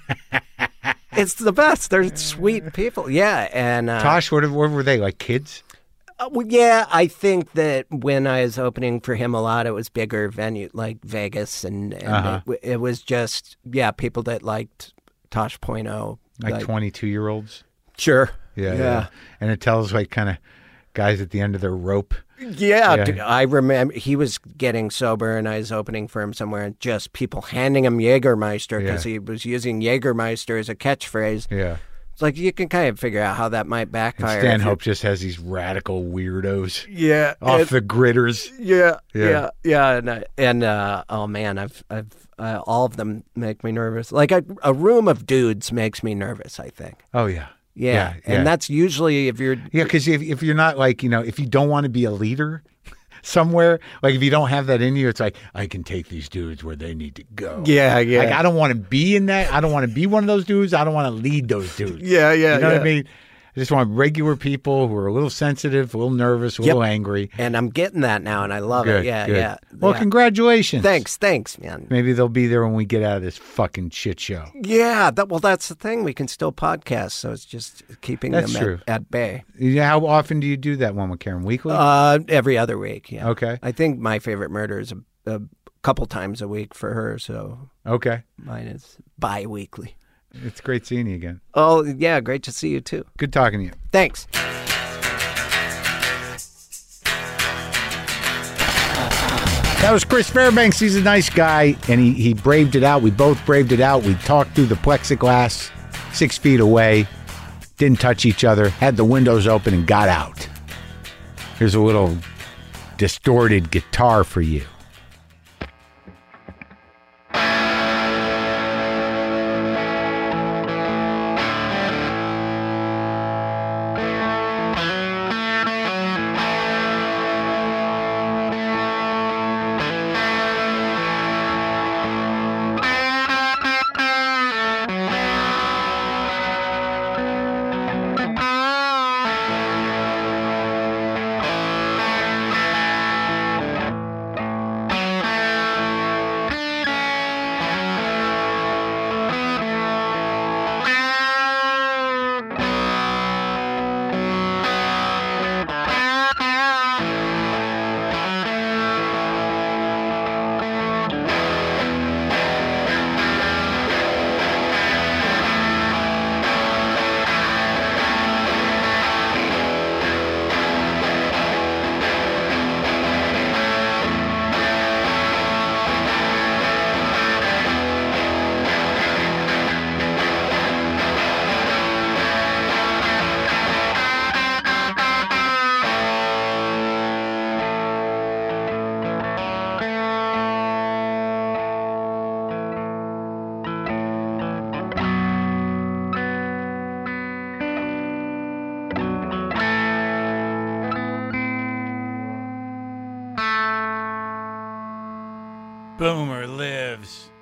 Speaker 2: It's the best. They're sweet people. Yeah, and uh,
Speaker 1: Tosh, what, what were they, like kids?
Speaker 2: uh, well, yeah, I think that when I was opening for him a lot, it was bigger venue like Vegas, and, and
Speaker 1: Uh-huh.
Speaker 2: it, it was just yeah, people that liked Tosh Point oh.
Speaker 1: Like twenty-two-year-olds?
Speaker 2: Sure.
Speaker 1: Yeah, yeah.
Speaker 2: Yeah.
Speaker 1: And it tells like kind of guys at the end of their rope.
Speaker 2: Yeah,
Speaker 1: Yeah.
Speaker 2: d- I remember he was getting sober, and I was opening for him somewhere, and just people handing him Jägermeister because
Speaker 1: Yeah.
Speaker 2: he was using Jägermeister as a catchphrase.
Speaker 1: Yeah.
Speaker 2: It's like you can kind of figure out how that might
Speaker 1: And
Speaker 2: backfire. if you-
Speaker 1: Stanhope just has these radical weirdos
Speaker 2: yeah,
Speaker 1: off
Speaker 2: it-
Speaker 1: the gritters.
Speaker 2: yeah,
Speaker 1: Yeah.
Speaker 2: yeah, yeah, and I- and uh, oh man, I've I've uh, all of them make me nervous. Like a, a room of dudes makes me nervous. I think.
Speaker 1: Oh, yeah.
Speaker 2: Yeah,
Speaker 1: Yeah, yeah.
Speaker 2: and that's usually if you're
Speaker 1: Yeah, because if, if you're not like, you know, if you don't want to be a leader somewhere, like if you don't have that in you, it's like, I can take these dudes where they need to go.
Speaker 2: yeah, yeah,
Speaker 1: Like, I don't want to be in that. I don't want to be one of those dudes. I don't want to lead those dudes.
Speaker 2: yeah, yeah.
Speaker 1: You know
Speaker 2: yeah.
Speaker 1: what I mean? I just want regular people who are a little sensitive, a little nervous, a little angry.
Speaker 2: And I'm getting that now, and I love
Speaker 1: Good,
Speaker 2: it. Yeah,
Speaker 1: good.
Speaker 2: yeah.
Speaker 1: Well,
Speaker 2: yeah.
Speaker 1: congratulations.
Speaker 2: Thanks, thanks, man.
Speaker 1: Maybe they'll be there when we get out of this fucking shit show.
Speaker 2: Yeah, that, well, that's the thing. We can still podcast, so it's just keeping
Speaker 1: That's
Speaker 2: them
Speaker 1: true.
Speaker 2: At, at bay.
Speaker 1: Yeah, how often do you do that one with Karen? Weekly?
Speaker 2: Uh, every other week. Yeah.
Speaker 1: Okay.
Speaker 2: I think My Favorite Murder is a, a couple times a week for her, so
Speaker 1: Okay.
Speaker 2: mine is bi-weekly.
Speaker 1: It's great seeing you again.
Speaker 2: Oh, yeah, great to see you too.
Speaker 1: Good talking to you.
Speaker 2: Thanks.
Speaker 1: That was Chris Fairbanks. He's a nice guy, and he, he braved it out. We both braved it out. We talked through the plexiglass six feet away, didn't touch each other, had the windows open, and got out. Here's a little distorted guitar for you. Boomer lives.